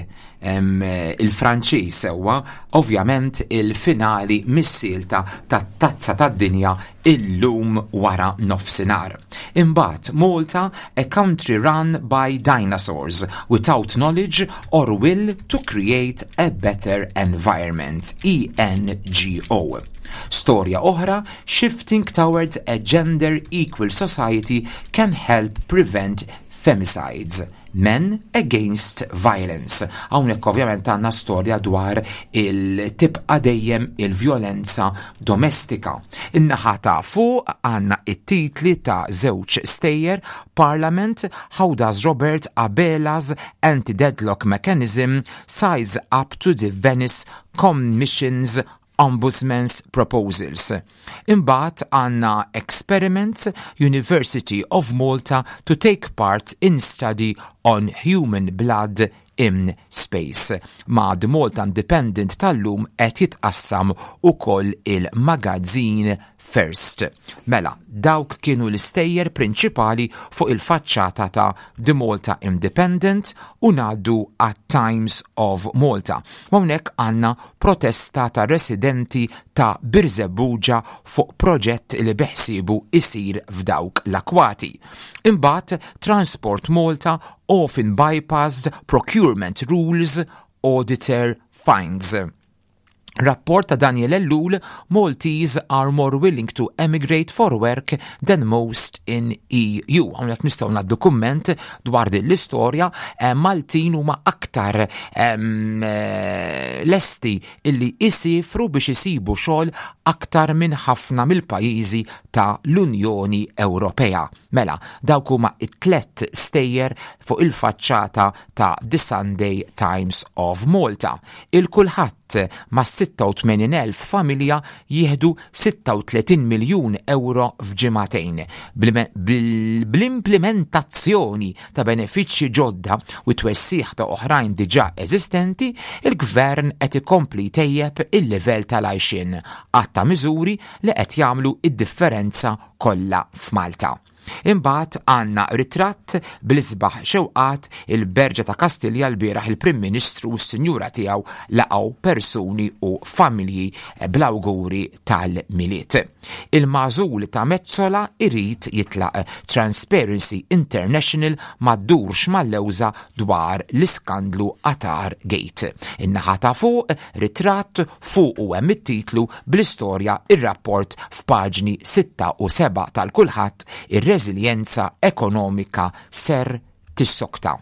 il-Franċiż sewwa, ovvjament il-finali mis-silta ta' tazza tad-dinja illum wara nofsinhar. Imbagħad Malta, a country run by dinosaurs without knowledge or will to create a better environment, E N G O. Storja oħra, shifting towards a gender equal society can help prevent femicides. Men Against Violence. Hawnhekk ovvjament għandna storja dwar il-tibqa' dejjem il-vjolenza domestika. In-naħa ta' fuq għandna it-titli ta' żewġ stejjer, Parliament, How does Robert Abela's anti-deadlock mechanism size up to the Venice Commission's Ombudsman's proposals. Imbagħad għandna Experiments, University of Malta to take part in study on human blood in space. Ma' The Malta Independent tal-lum qed jitqassam ukoll il-magazzin First. Mela, dawk kienu l-istejjer prinċipali fuq il-faċċata ta' The Malta Independent u ngħaddu at Times of Malta. Hawnhekk għandna protesta ta' residenti ta' Birżebbuġa fuq proġett li beħsibu isir f'dawk l-akwati. Imbagħad Transport Malta often bypassed procurement rules, auditor finds. Rapport ta' Daniel Ellul, Maltese are more willing to emigrate for work than most in E U. Għamlek nistaw na dokument dwar din l-istorja, eh, Maltin huma aktar ehm, eh, lesti illi isifru biex isibu xogħol aktar minn ħafna mill-pajjiżi ta' l-Unjoni Ewropea. Mela, dawk huma it-tlett stejjer fuq il-faċċata ta' The Sunday Times of Malta. Il-kulħadd ma' sitta u tmenin elf familja jieħdu sitta u tletin miljun euro f'ġimagħtejn. Bl-implementazzjoni ta' benefiċċji ġodda u twessieħ ta' oħrajn diġà eżistenti, il-Gvern qed ikompli tejjeb il-livell tal-għajxin għatta miżuri li qed jagħmlu id-differenza kollha f'Malta. Imbagħad għandna ritratt bl-isbaħ xewqat il-Berġa ta' Kastilja l-bieraħ il-Prim Ministru u s-Sinjura tiegħu laqgħu persuni u familji bl-awguri tal-miliet. Il-magħżul ta' Mezzola irid jitlaq. Transparency International ma ddurx mal-lewża dwar l-iskandlu Qatar Gate. In-naħa ta' fuq ritratt fuq u hemm it-titlu bl-istorja ir-rapport f'paġni sitta u seba' tal-kulħadd ir-reżiljenza ekonomika ser tissokta.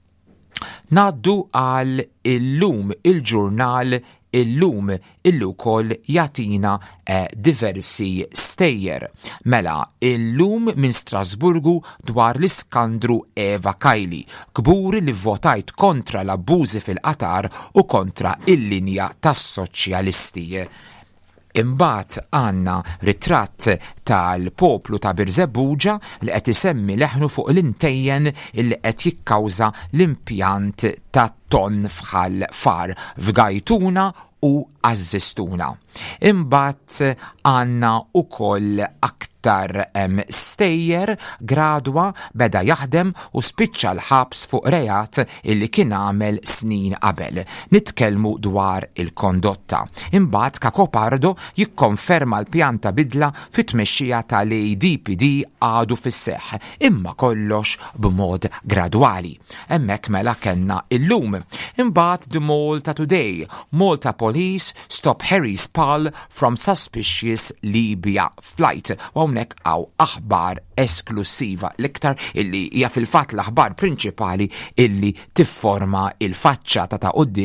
Naddu għal illum il-ġurnal illum illu kol jatina eh, diversi stejjer. Mela, illum minn Strasburgu dwar l-iskandru Eva Kaili, kburi li votajt kontra l-abbużi fil-Qatar u kontra il-linja tas-soċjalisti. Imbagħad għandna ritratt tal-poplu ta' Birżebbuġa li qed isemmi leħnu fuq l-intejjen li qed jikkawża l-impjant ta' ton fħal far f'Gajtuna u Ażistuna. Imbagħad għandna ukoll aktar em, stejjer Gradwa beda jaħdem u spiċċa l-ħabs fuq rejat illi kien għamel snin qabel. Nitkellmu dwar il-kondotta. Imbagħad Cacopardo jikkonferma l-pjanta bidla fit-tmexxija tal-A D P D għadu fis-seħħ, imma kollox b'mod gradwali. Hemmhekk mela kellna illum. Imbagħad The Malta Today, Malta Police stop Harry Spall from suspicious Libya flight. U hawnhekk għaw aħbar esklusiva l-iktar illi hija fil-fatt l-aħbar prinċipali illi tifforma il-faċċata ta' qudiem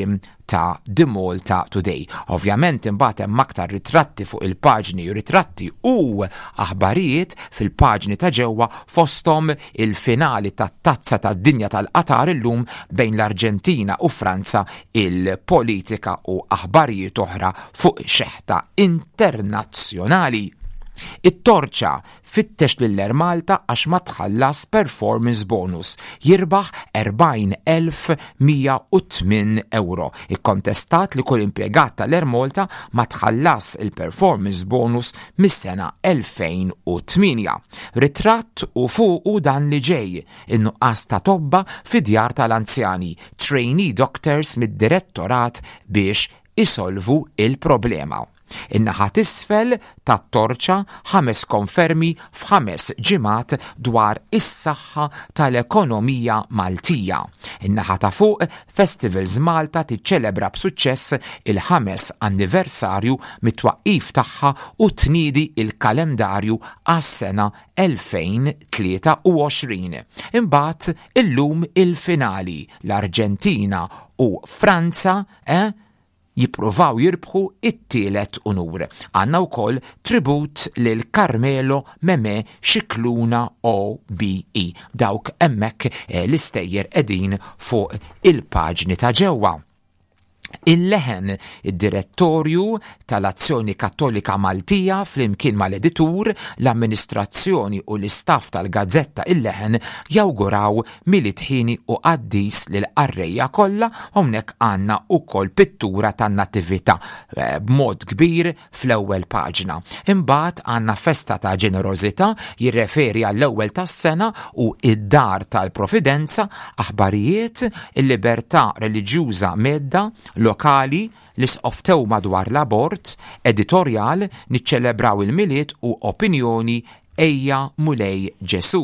ta' The Malta Today. Ovvjament imbagħad hemm aktar ritratti fuq il-paġni, ritratti u aħbarijiet fil-paġni ta' ġewwa fosthom il-finali tat-tazza tad-dinja tal-qatar illum bejn l-Arġentina u Franza, il-politika u aħbarijiet oħra fuq xeħta internazzjonali. It-Torċa fittex lil Malta għax ma tħallas performance bonus, jirbaħ erbgħin elf mija u tmien euro. Ikkontestat li kull impjegat tal-Air Malta ma tħallas il-performance bonus mis-sena elfejn u tminja. Ritratt u fuqu dan li ġej, in-nuqqas ta' tobba fid-djar tal-anzjani, trainee doctors mid-direttorat biex isolvu il-problema. In-naħa t'isfel tat-Torċa ħames konfermi f'ħames ġimgħat dwar is-saħħa tal-ekonomija Maltija. In-naħa ta' fuq Festivals Malta tiċċelebra b'suċċess il-ħames anniversarju mit-twaqqif tagħha u tniedi il-kalendarju għas-sena elfejn tlieta u għoxrin. Imbagħad illum il-finali l-Arġentina u Franza eh? jippruvaw jirbħu it-tielet unur. Għandna wkoll tribut lil Carmelo Meme Xikluna O B E. Dawk hemmhekk l-istejjer qegħdin fuq il-paġni ta' ġewwa. Il-leħen, id-direttorju tal-Azzjoni Kattolika Maltija flimkien mal-editur, l-amministrazzjoni u l-istaff tal-Gazzetta Il-Leħen jawguraw militħini u qaddis lil-qarrejja kollha, hawnhekk għandna wkoll pittura tan-Nattività b'mod kbir fl-ewwel paġna. Imbagħad għandna festa ta' ġenerożità jirreferi għall-ewwel tas-sena u id-dar tal-Providenza, aħbarijiet, il-libertà reliġjuża medda, lokali, l-isqoftew madwar l-abort, editorjal, niċċelebraw il-miliet u opinjoni ejja mulej Ġesu.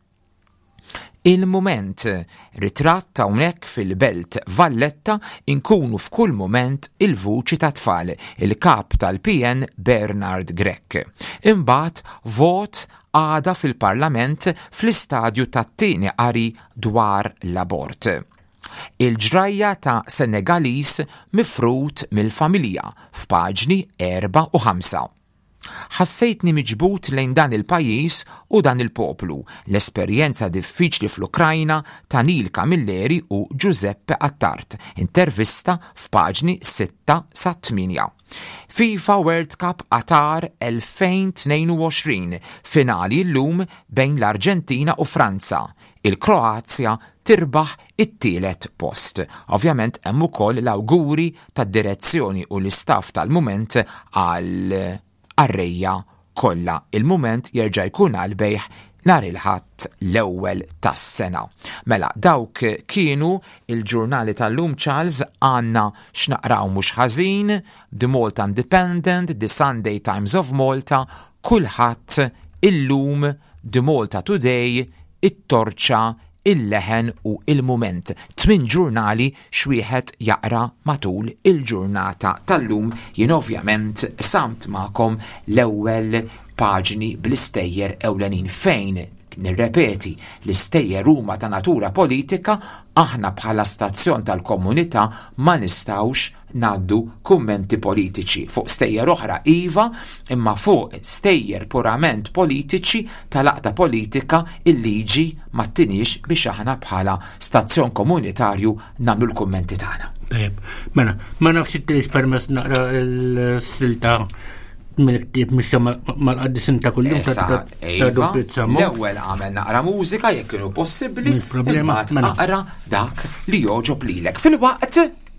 Il-moment, ritratt hawnhekk fil-belt Valletta inkunu f'kull moment il-vuċi ta' tfal, il-kap tal-P N Bernard Grech. Imbagħad vot għada fil-Parlament fl-istadju tat-tieni qari dwar l-abort. Il-ġrajja ta' Senegalis mifrut mill-familja f'paġni erba' u ħamsa. Ħassejtni miġbut lejn dan il-pajjiż u dan il-poplu, l-esperjenza diffiċli fl-Ukrajna ta' Nil Camilleri u Giuseppe Attart, intervista f'paġni sitta sa tminja. FIFA World Cup Qatar elfejn tnejn u għoxrin, finali llum bejn l-Arġentina u Franza. Il-Kroazja tirbaħ it-tielet post. Ovvjament hemm ukoll l-awguri tad-direzzjoni u l-istaff tal-mument għal qarrejja kollha. Il-mument jerġa' jkun għal bejħ nhar il-ħadd l-ewwel tas-sena. Mela dawk kienu il-ġurnali tal-lum Charles, għandna x'naqraw mhux ħażin, The Malta Independent, The Sunday Times of Malta, kulħadd illum, The Malta Today, it-Torċa, il-Leħen u il-Mument. Tmin ġurnali xwieħed jaqra matul il-ġurnata tal-lum. Jien ovvjament samt magħkom l-ewwel paġni bl-istejjer ewlenin fejn nirrepeti l-istejjer huma ta' natura politika, aħna bħala stazzjon tal-komunità ma nistawx naddu kummenti politiċi. Fuq stejjer oħra iva, imma fuq stejjer purament politiċi tal-aqta politika il-liġi ma tinix biex aħna bħala stazzjon komunitarju nagħmlu l-kummenti tagħna. Tajjeb, mela, ma nafx it-tiex permess naqra l-silta mill-ktib mixja mal-qaddisin ta' kullum ta' dubbizza. L-ewwel għamel naqra mużika jekk kienu possibbli, imbagħad naqra dak li joġob lilek. Fil-waqt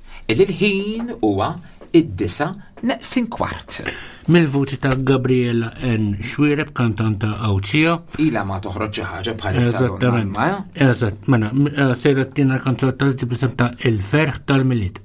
il-ħin huwa id-disa neqsin kwart. Mill-vuċi ta' Gabriela N. Xwireb, kantanta Awċija. Ila ma toħroġ xi ħaġa bħalissa. Eżattament. Eżatt, mela, sejra tina kanzot tal-ġibisem ta' Il-Ferħ tal-Miliet.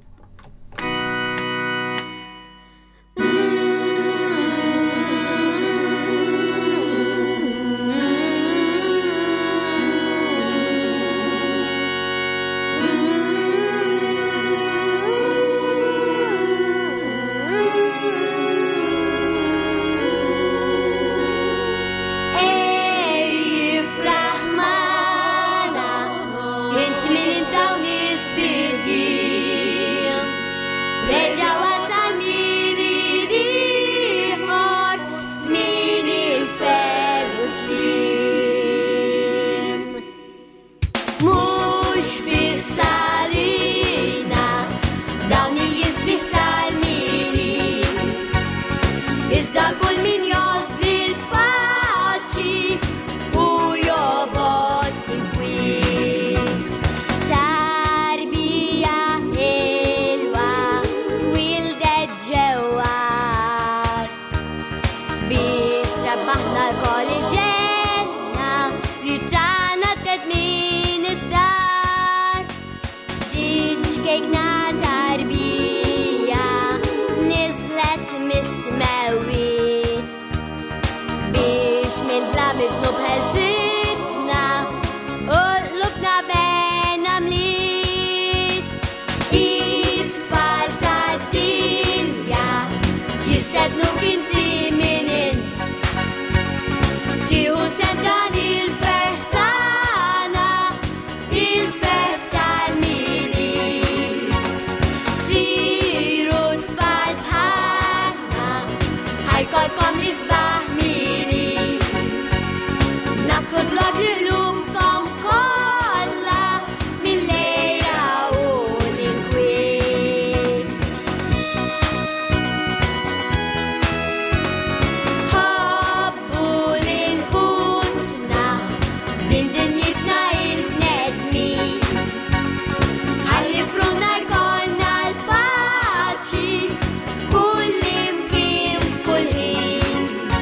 Int min intaw nisbirji xkejna tarbija nizlet mismewit biex minn dlamidnu bħelsitna u lubna bena mlit it-tfal ta' dinja jistednu kinti minn int tiħu sem dan il-fertana il-fert tal-mili siru tfal bħalna ħajkolkom l-isbaħ mili naqfu blod l-qlubkom kolla mill-lejra u l-inkwiet ħobbu l-infusna din dinjitna il-bnedmi ħalli fruna jkollna l-paċi kull imkien f'kull ħin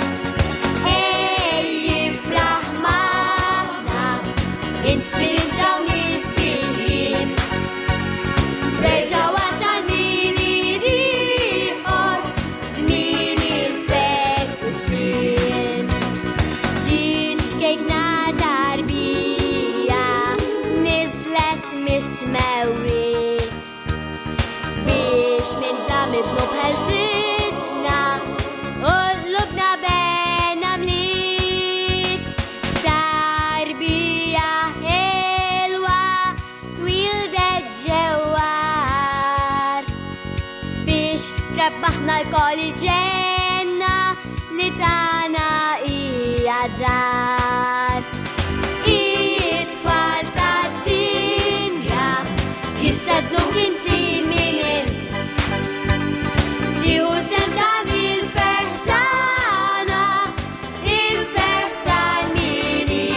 ej jifraħ magħna int minn dawn is-sbieħ reġa' wasal mieli ieħor żmien il-fed u slim din xkejkna tarbija nizlet mismewit biex minn dlamidnu bħelsitna u lubna bena mlit tarbija ħelwa twildet ġewwar biex trebbaħna l-kol il-ġenna li tagħna hija dar it-tfal tad-dinja jistednu inti minn int tieħu sem dan il-fertana il-fert tal-mili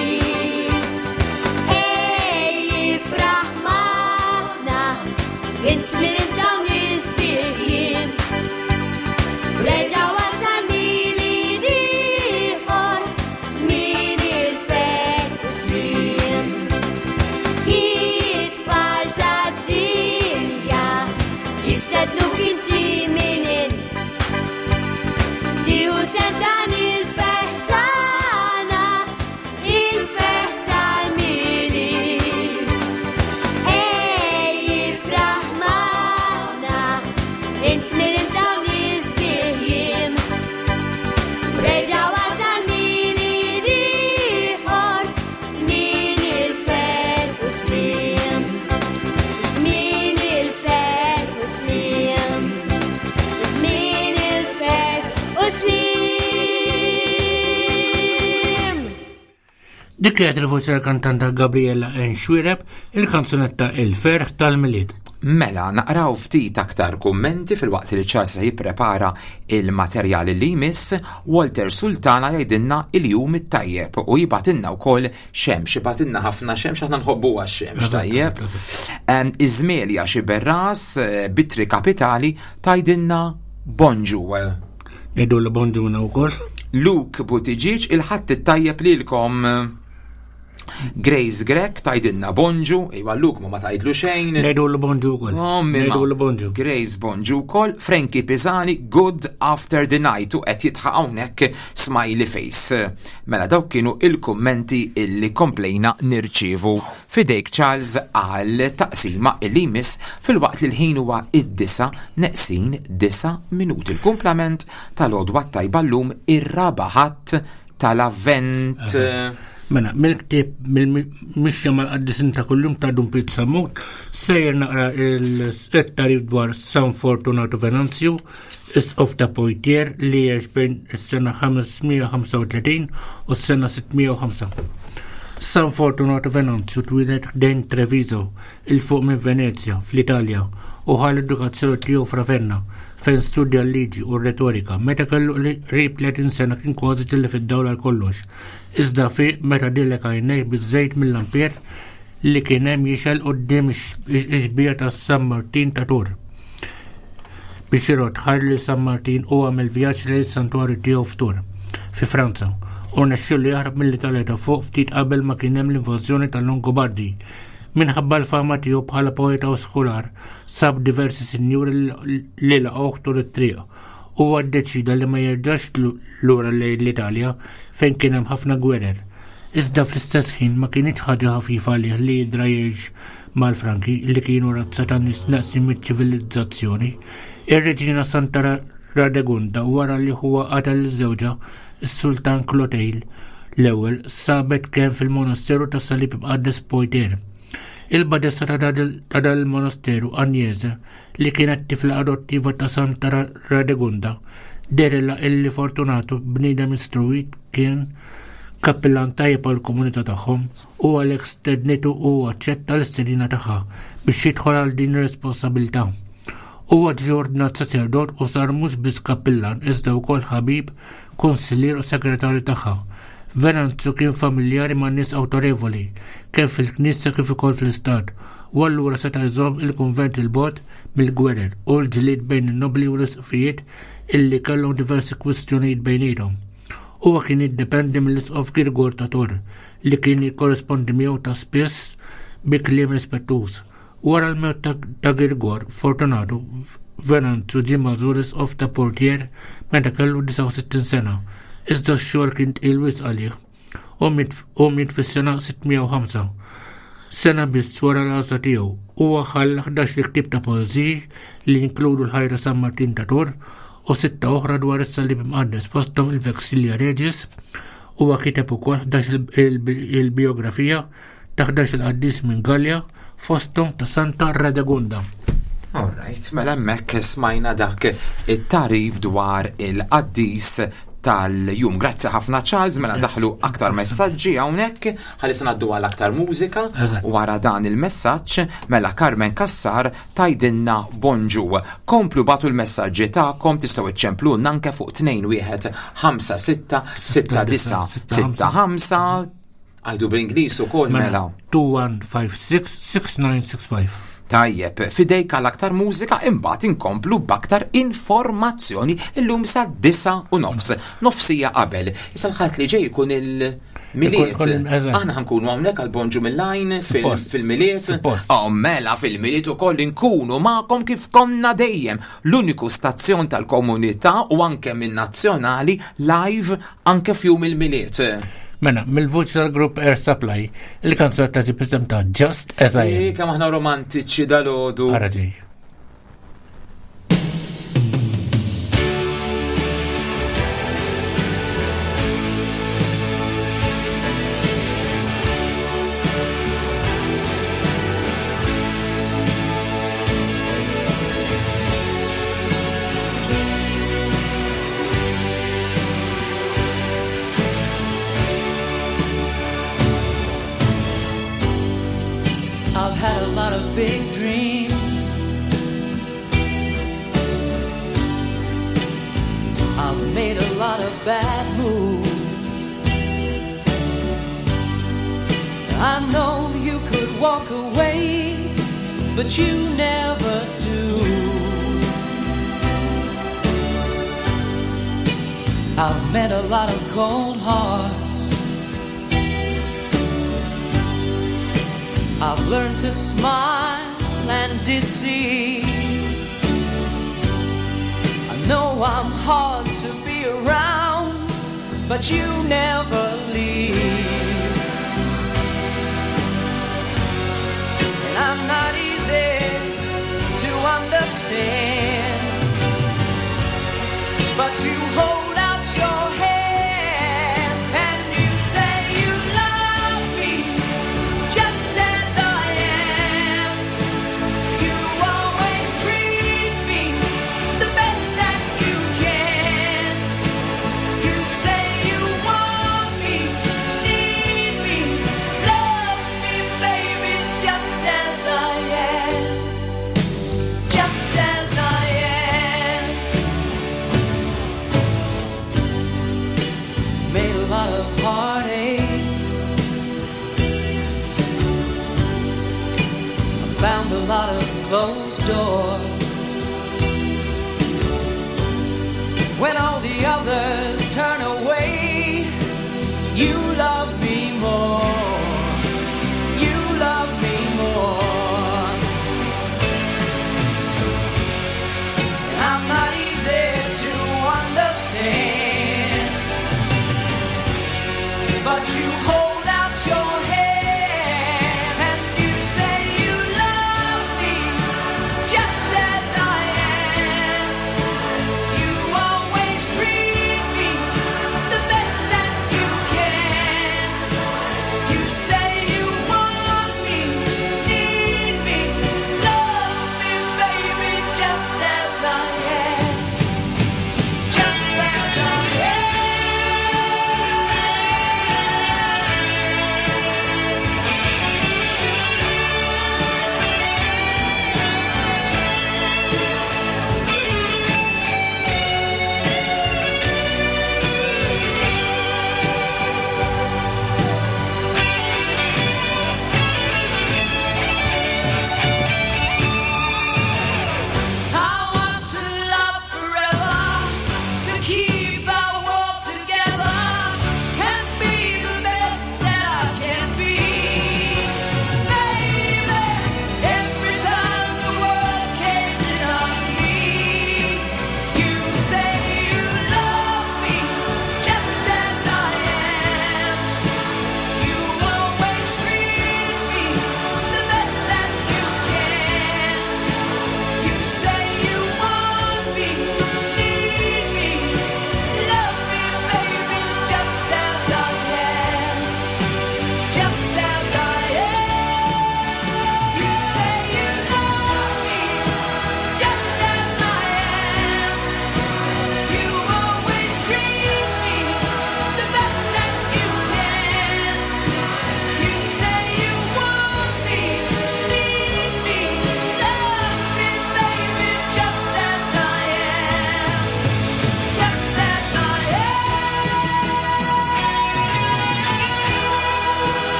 ej jifraħ magħna int minn dawn is-sbieħ reġa' wasal mieli ieħor żmien il-fed u slim it-tfal tad-dinja jistednu inti minn int tieħu sem dan il-fertana il-fert tal-mili ej jifraħ magħna int minn dawn is-sbieħ reġa' wasal mieli ieħor żmien il-fed u slim żmien il-fed u slim żmien il-fed u slim Dik kienet il-voċi tal-kantanta Gabriella Enxwireb, il-kanzunetta Il-Ferħ tal-Miliet. Mela, naqraw ftit aktar kummenti fil-waqt li Charles se jipprepara il-materjali li jmiss, Walter Sultana jgħidilna il-jum it-tajjeb u jibatilna wkoll xemx, jibatilna ħafna xemx aħna nħobbuha x-xemx tajjeb. Em, Iżmelja xi berras eh, bitri kapitali tgħidilna bonġu. Jgħidu l-bonġuna wkoll. Luke Butiġiġ il-ħadd it-tajjeb lilkom. Grace Grek tajdilna bonġu, iwa Luke ma tajdlu xejn. Ngħidu l-bonġu wkoll. Oh, mimma. Ngħidu l-bonġu. Grace bonġu wkoll. Frankie Pisani, good after the night u qed jitħaq hawnhekk smiley face. Mela dawk kienu il-kummenti illi komplejna nirċievu fidejk Charles għal taqsima illi jmiss fil-waqt li l-ħin huwa id-disa neqsin disa minuti. Il-kumplament tal-għodwa tajba llum ir-rabaħat tal-avvent. Mena, mill-ktib, mill-mixja mal-qaddisin ta' kullum ta' dum pizza mut, sejjer naqra il-tarif dwar San Fortunato Venanzio, is-qof ta' Poitier li jiex bejn is-sena ħamesmija ħamsa u tletin u s-sena sittmija u ħamsa. San Fortunato Venanzio twilet ħdejn Treviso, il-fuq minn Venezia, fl-Italja, u ħal edukazzjoni tiegħu f'Ravenna, fejn studja l-liġi u r-retorika, meta kellu rib tletin sena kien kważi tilli fid-dawla l-kollox. Iżda fi meta dillek għajnej biż-żejt mill-ampier li kien hemm jixel quddiem ix-xbija ta' San Martin ta' Tur. Biex irod ħalli San Martin u għamel vjaġġ lejn santuarju tiegħu f'Tur, fi Franza, u nexxielu jaħrab mill-Italja ta' fuq ftit qabel ma kien hemm l-invażjoni tal-Longobardi Minħabba l-fama tiegħu bħala poeta u skolar sab diversi sinjuri li laqgħu tul it-triq u ddeċida li ma jerġax lura lejn l-Italja fejn kien hemm ħafna gwerer. Iżda fl-istess ħin ma kienx ħaġa ħafifa għalih li jidra jgħix mal-Franki li kienu razza ta' nies naqsin miċ-ċivilizzazzjoni. Ir-Reġina Santa Radegunda wara li huwa qatel iż-żewġa is-Sultan Clotail l-ewwel sabet kemm fil-monasteru ta' Salib Mqaddes Poitiers. Il-badessa ta' dal-monasteru Agnese li kienet tifla adottiva ta' Santa Radegunda derilla illi Fortunato bniedem istruit kien kappellan tajjeb għal komunità tagħhom u għalhekk stednitu u aċċetta l-istedina tagħha biex jidħol għal din ir-responsabilità. Huwa ġie ordinat sacerdot u sar mhux biss kappellan iżda wkoll ħabib, kunsillier u segretarju tagħha. Venanzio kien familjari ma' nies awtorevoli kemm fil-Knisja kif ukoll fl-Istat u allura seta' jżomm il-kunvent il-bogħod mill-gwerer u l-ġlied bejn in-nobli u l-isqifijiet illi kellhom diversi kwistjonijiet bejniethom. Huwa kien jiddependi mill-isqof Girgor ta' Tor li kien jikkorrespondi miegħu ta' spiss bi kliem rispettuż. Wara l-mewt ta' Girgor, Fortunato, Venanzio ġie magħżur isqof ta' Poitiers meta kellu disa' u sittin sena. Iżda x-xogħol kien tqil wisq għalih u miet fis-sena sittmija u ħamsa. Sena biss wara l-għażla tiegħu huwa ħalla ħdax-il ktieb ta' poeżiji li jinkludu l-ħajra San Martin ta' Tor u sitta oħra dwar is-Salib Mqaddes fosthom il-Vexilla Regis huwa kiteb ukoll ħdax il-biografija ta' ħdax il-qaddis minn Gallia fosthom ta' Santa Radegunda. All right, mela hemmhekk smajna dak it-tarif dwar il-qaddis tal-jum. Grazzi ħafna Charles, mela daħlu aktar messaġġi hawnhekk, ħalli ngħaddu għal aktar mużika wara dan il-messaġġ mela Carmen Kassar tajdinna bonġu. Komplu batu l-messaġġi tagħkom tistgħu iċċemplu anke fuq tnejn wieħed ħamsa sitta sitta disa sitta ħamsa għajdu bl-Ingliż ukoll mela two one five six six nine six five. Tajjeb, fidejk għal aktar mużika imbagħad inkomplu b'aktar informazzjoni illum sa disa u nofs. Nofsija qabel. Issa l-ħadd li ġej ikun il-miliet. Aħna ħankunu hawnhekk għal bonġu mill-lajn fil-miliet. Oh, mela fil-miliet ukoll inkunu magħkom kif konna dejjem. L-uniku stazzjon tal-komunità u anke minn nazzjonali live anke fjum il-miliet. Mena, mill-voċ tal-grupp Air Supply, il-kanzor ta' ġibizem ta' Just As I Am. Kemm aħna romantiċi dal-għodu. Ara ġej. I've had a lot of big dreams. I've made a lot of bad moves. I know you could walk away, but you never do. I've met a lot of cold hearts. I've learned to smile and deceive. I know I'm hard to be around, but you never leave. And I'm not easy to understand, but you hold out your hand and you say you love me just as I am. You always treat me the best that you can. You say you want me, need me, love me, baby, just as I am. Just as I am.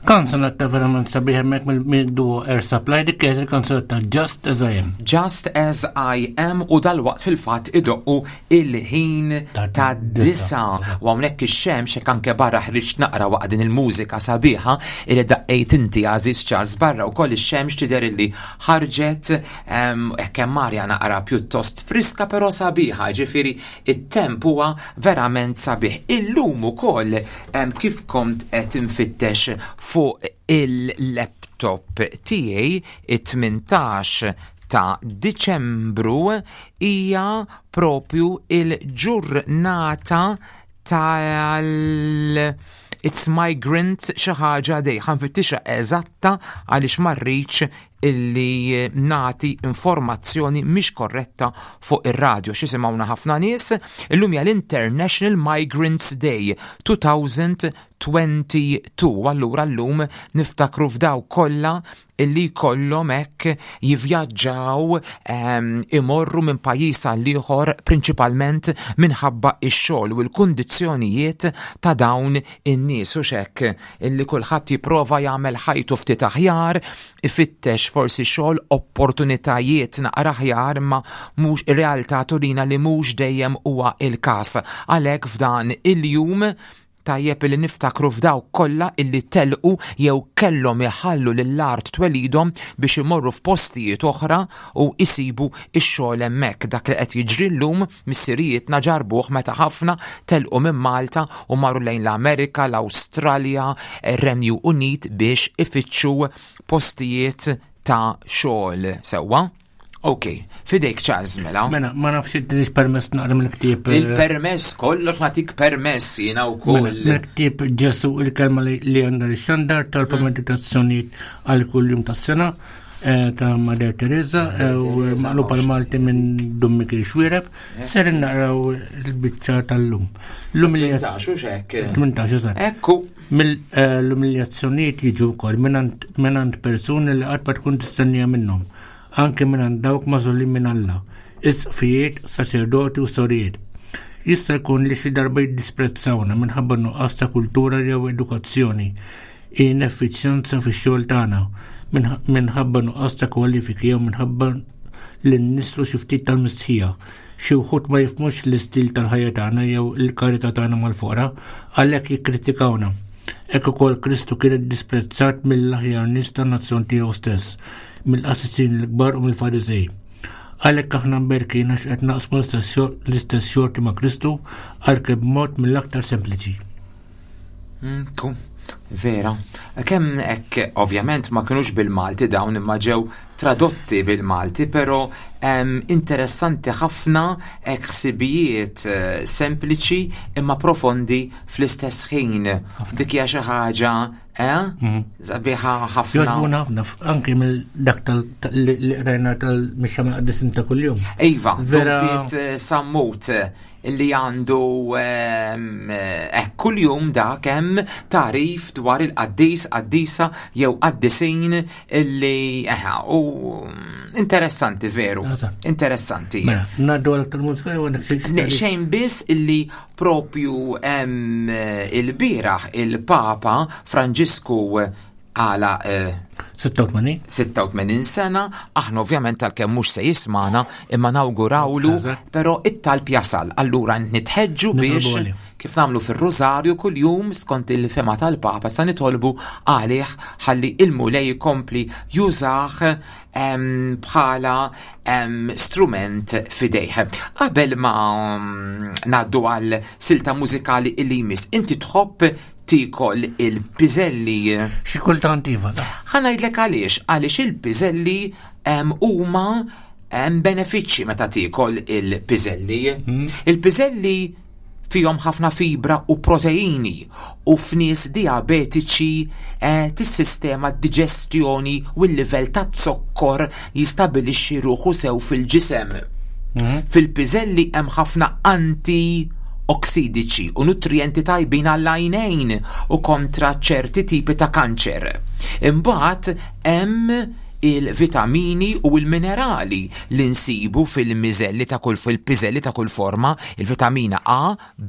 Kanzunetta ta' verament sabiħ hemmhekk mill-duo Air Supply dik kienet il-kanzunetta Just As I Am. Just As I Am u dal-waqt fil-fatt idoqqu il-ħin ta' disa u hawnhekk ix-xemx hekk anke barra ħriġt naqra waqt din il-mużika sabiħa li daqqejt inti Aziz Charles barra wkoll ix-xemx tidher illi ħarġet hekk hemm Marja naqra pjuttost friska però sabiħa, ġifieri it-temp huwa verament sabiħ. Illum ukoll kif kont qed infittex fuq il-laptop tiegħi it-tmintax ta' Diċembru hija propju il-ġurnata tal It's Migrant xi ħaġa dej ħanfittixa eżatta għaliex ma rridx illi nati informazzjoni mhix korretta fuq ir-radju x'isimgħuna ħafna nies. Illum hija l-International Migrants Day twenty twenty-two. Allura llum niftakru f'daw kollha illi jkollhom hekk jivvjaġġaw imorru minn pajjiż għal ieħor prinċipalment minħabba x-xogħol u l-kundizzjonijiet ta' dawn in-nies u x'hekk illi kulħadd jipprova jagħmel ħajtu ftit aħjar, ifittex forsi xogħol opportunitajiet naqra aħjar ma mhux ir-realtà turina li mhux dejjem huwa il-każ. Għalhekk f'dan il-jum tajjeb li niftakru f'daw kollha illi telqu jew kellhom iħallu lill-art twelidhom biex imorru f'postijiet oħra u isibu x-xogħol hemmhekk. Dak li qed jiġri llum missirijietna ġarbuh meta ħafna telqu minn Malta u marru lejn l-Amerika, l-Awstralja, ir-Renju Unit biex ifittxu postijiet ta' xogħol sewwa. Ok, fidejk Charles mela. Mela, ma nafx id-dix permess naqra mill-ktieb. Il-permess, kollox natik permess jina u koll. Mill-ktieb ġesu il-kelma li għandha l-xandar tal-meditazzjonijiet għal kull jum tas-sena ta' Mader Teresa u maqluba l-Malti minn Dummi Xwiereb. Ser naqraw il-biċċa tal-lum. L-umiljazzjonijiet. Ekku. Mill-umiljazzjonijiet jiġu wkoll minn persuni li qatt ma tkun tistennija minnhom. Anke minn dawk mażulin minn Alla, isqfijiet, saċerdoti u sorijiet. Jista' jkun li xi darba jiddisprezzawna minħabba nuqqas ta' kultura jew edukazzjoni, ineffiċjenza fix-xogħol tagħna, minħabba nuqqas ta' kwalifiki jew minħabba li nislu xi ftit tal-mistħija. Xi wħud ma jifhmux l-istil tal-ħajja tagħna jew il-karità tagħna mal-foqra, għalhekk jikkritikawna. Hekk ukoll Kristu kien disprezzat mill-aħjar nies tan-nazzjon tiegħu stess, mill-qassisin l-kbar u mill-Farizej. Għalhekk aħna mberkina x'qed naqsmu l-istess xorti ma' Kristu għalkemm b'mod mill-aktar sempliċi. Vera. Kemm hekk ovvjament ma kinux bil-Malti dawn imma ġew tradotti bil-Malti, però interessanti ħafna hekk ħsibijiet sempliċi imma profondi fl-istess ħin. Dik hija xi ħaġa Zabiħa ħafna. Jogħġbuna ħafna, anke mill-dak li rajna tal-mixxa ma' qaddisin ta' kuljum. Iva, dubbiet sammut illi għandu kuljum dak hemm tarif dwar il-qaddis, qaddisa jew qaddisin illi u interessanti veru. Interessanti. Naddu għal tal-mużika jew għandek xejn biss illi propju il-bieraħ il-Papa Franġisku għala sitta u tmenin sitta u tmenin sena, aħna ovvjament tal-kemm mhux se jismana imma nawgurawlu, però it-talb jasal. Allura nitħeġġu biex kif nagħmlu fir-Rożarju kuljum skont il-fema tal-Papa sa nitolbu għalih ħalli il-mulej jkompli jużah bħala strument fidejh. Qabel ma ngħaddu għal silta mużikali il jmiss, inti tħobb tikol il-piżelli. Xi kultant iva. Ħanajdlek għaliex, għaliex il-piżelli huma benefiċċji meta tikol il-piżelli. Il-piżelli fihom ħafna fibra u proteini u f'nies diabetiċi tis-sistema d-diġestjoni u l-livell ta' zokkor jistabilixxi ruħu sew fil-ġisem. Fil-piżelli hemm ħafna anti oksidiċi u nutrienti tajbin għall-għajnejn u kontra ċerti tipi ta' kanċer. Imbagħad hemm il-vitamini u il-minerali li nsibu fil-miżelli ta' kull fil-piżelli ta' kull forma, il-vitamina A, B,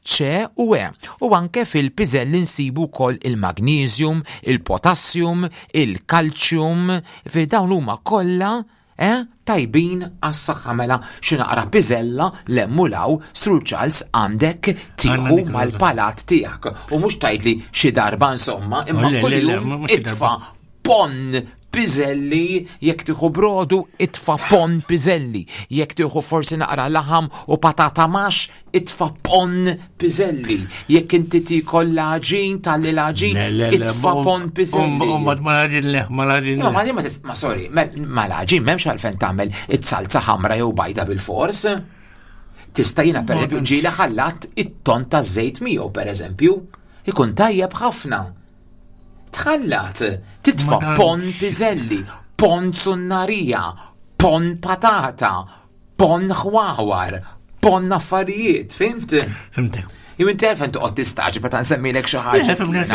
C u E. U anke fil-piżelli nsibu wkoll il-magnesium, il-potassium, il-kalċjum, fi dawn huma kollha eh, tajbin għas-saħħa mela xi naqra piżella l-emmulaw Sir Charles għandek tieħu mal-palat tiegħek. U mhux tgħidli xi darba insomma, imma kuljum itfa' pon piżelli, jekk tieħu brodu itfa' pon piżelli, jekk tieħu forsi naqra laħam u patata max itfa' pon piżelli, jekk inti tikol l-aġin tal-aġin itfa' pon piżelli. Umma mal-aġin leħ, mal-aġin leħ. Ma sorry, mal-aġin m'hemmx għalfejn tagħmel it-salza ħamra jew bajda bil-fors. Tista' jiena pereżempju ġieli ħallat it-ton ta' żejt miegħu pereżempju, ikun tajjeb ħafna. Tħallat, titfa' pon piżelli, pon sunnarija, pon patata, pon ħwawar, pon affarijiet, fimt? Fimtek. Jimint għalfen tuqot tistaġi bata nsemmilek xi ħaġa.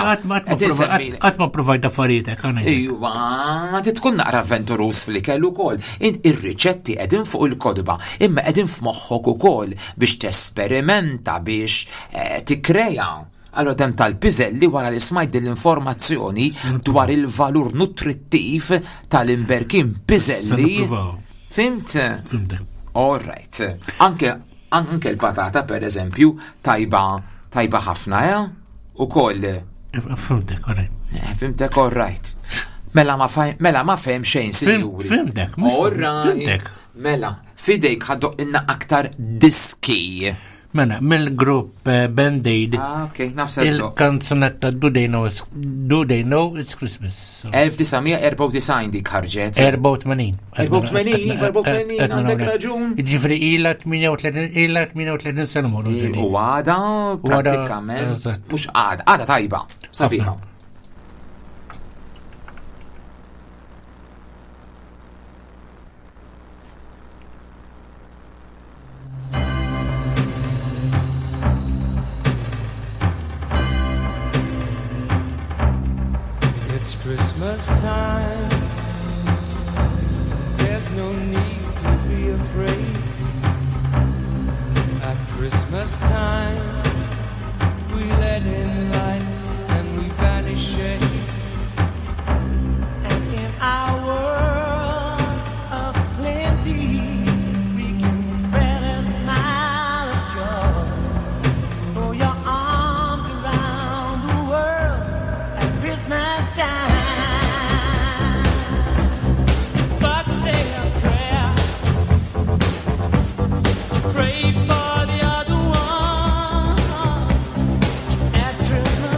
Qatt ma provajt affarijiet hekk. Iwa, tkun naqra avventurus fl-ikel ukoll. Ir-riċetti qegħdin fuq il-kodba, imma qegħdin f'moħħok ukoll biex tesperimenta biex tikkreja. Allora dem tal-piżelli wara li smajt dell-informazzjoni dwar il-valur nutrittiv tal-imberkin piżelli. Fimt? Fimt. All right. Anke anke l-patata per eżempju tajba tajba ħafna, ja? Ukoll. Fimtek, all right. Fimtek, all right. Mela ma fem mela ma fem xejn, sinjuri. Fimtek. All right. Mela, fidejk ħaddoq inna aktar diski. Mena, mill-grupp Band-Aid, il-kanzunetta Do They Know It's, Do They Know It's Christmas. ألف وتسعمية وأربعة وتسعين dik ħarġet. أربعة وثمانين. أربعة وثمانين, أربعة وثمانين, għandek raġun. Ġifri ila ثمانية وثلاثين, ila ثمانية وثلاثين sena morru ġili. U għada, pratikament, mux għada, għada tajba, sabiħa. Christmas time, there's no need to be afraid. At Christmas time, we let in light and we banish shade. And in our world of plenty, we can spread a smile of joy. Throw your arms around the world at Christmas time. Pray for the other ones at Christmas.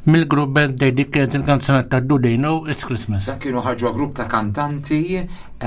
Mill-grupp band dik kienet il-kanzunetta Do They Know It's Christmas. Dak kienu ħarġu grupp ta' kantanti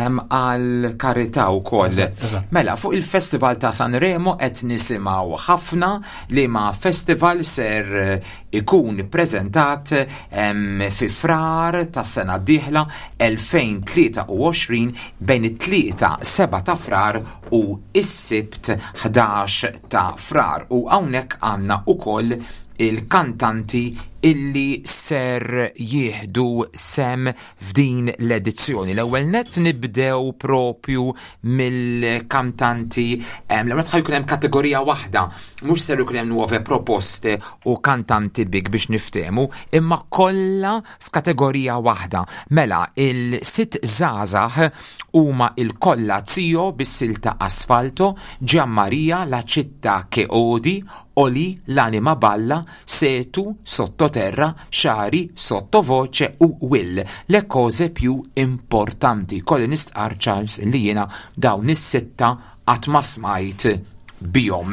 għal karità wkoll. Mela, fuq il-Festival ta' Sanremo qed nisimgħu ħafna li ma' festival ser ikun preżentat fi frar tas-sena d-dieħla elfejn tlieta u għoxrin bejn it-tlieta seba' ta' frar u is-sibt ħdax ta' frar. U hawnhekk għandna wkoll il-kantanti illi ser jieħdu sem f'din l-edizzjoni. L-ewwel net nibdew propju mill-kantanti, l-ewwel net ħajkun hemm kategorija waħda, mhux ser ikun hemm nuove proposte u kantanti big biex niftehmu, imma kollha f'kategorija waħda. Mela, il-sitt żgħażagħ huma il-Kolla Zio bis-silta Asfalto, Gianmaria La Città che odi, Oli l'anima balla, Setu sottoterra, Xari sottovoce u Will. Le cose più importanti. Colin Star Charles li jiena dawn is-sitta qatt ma smajt bihom.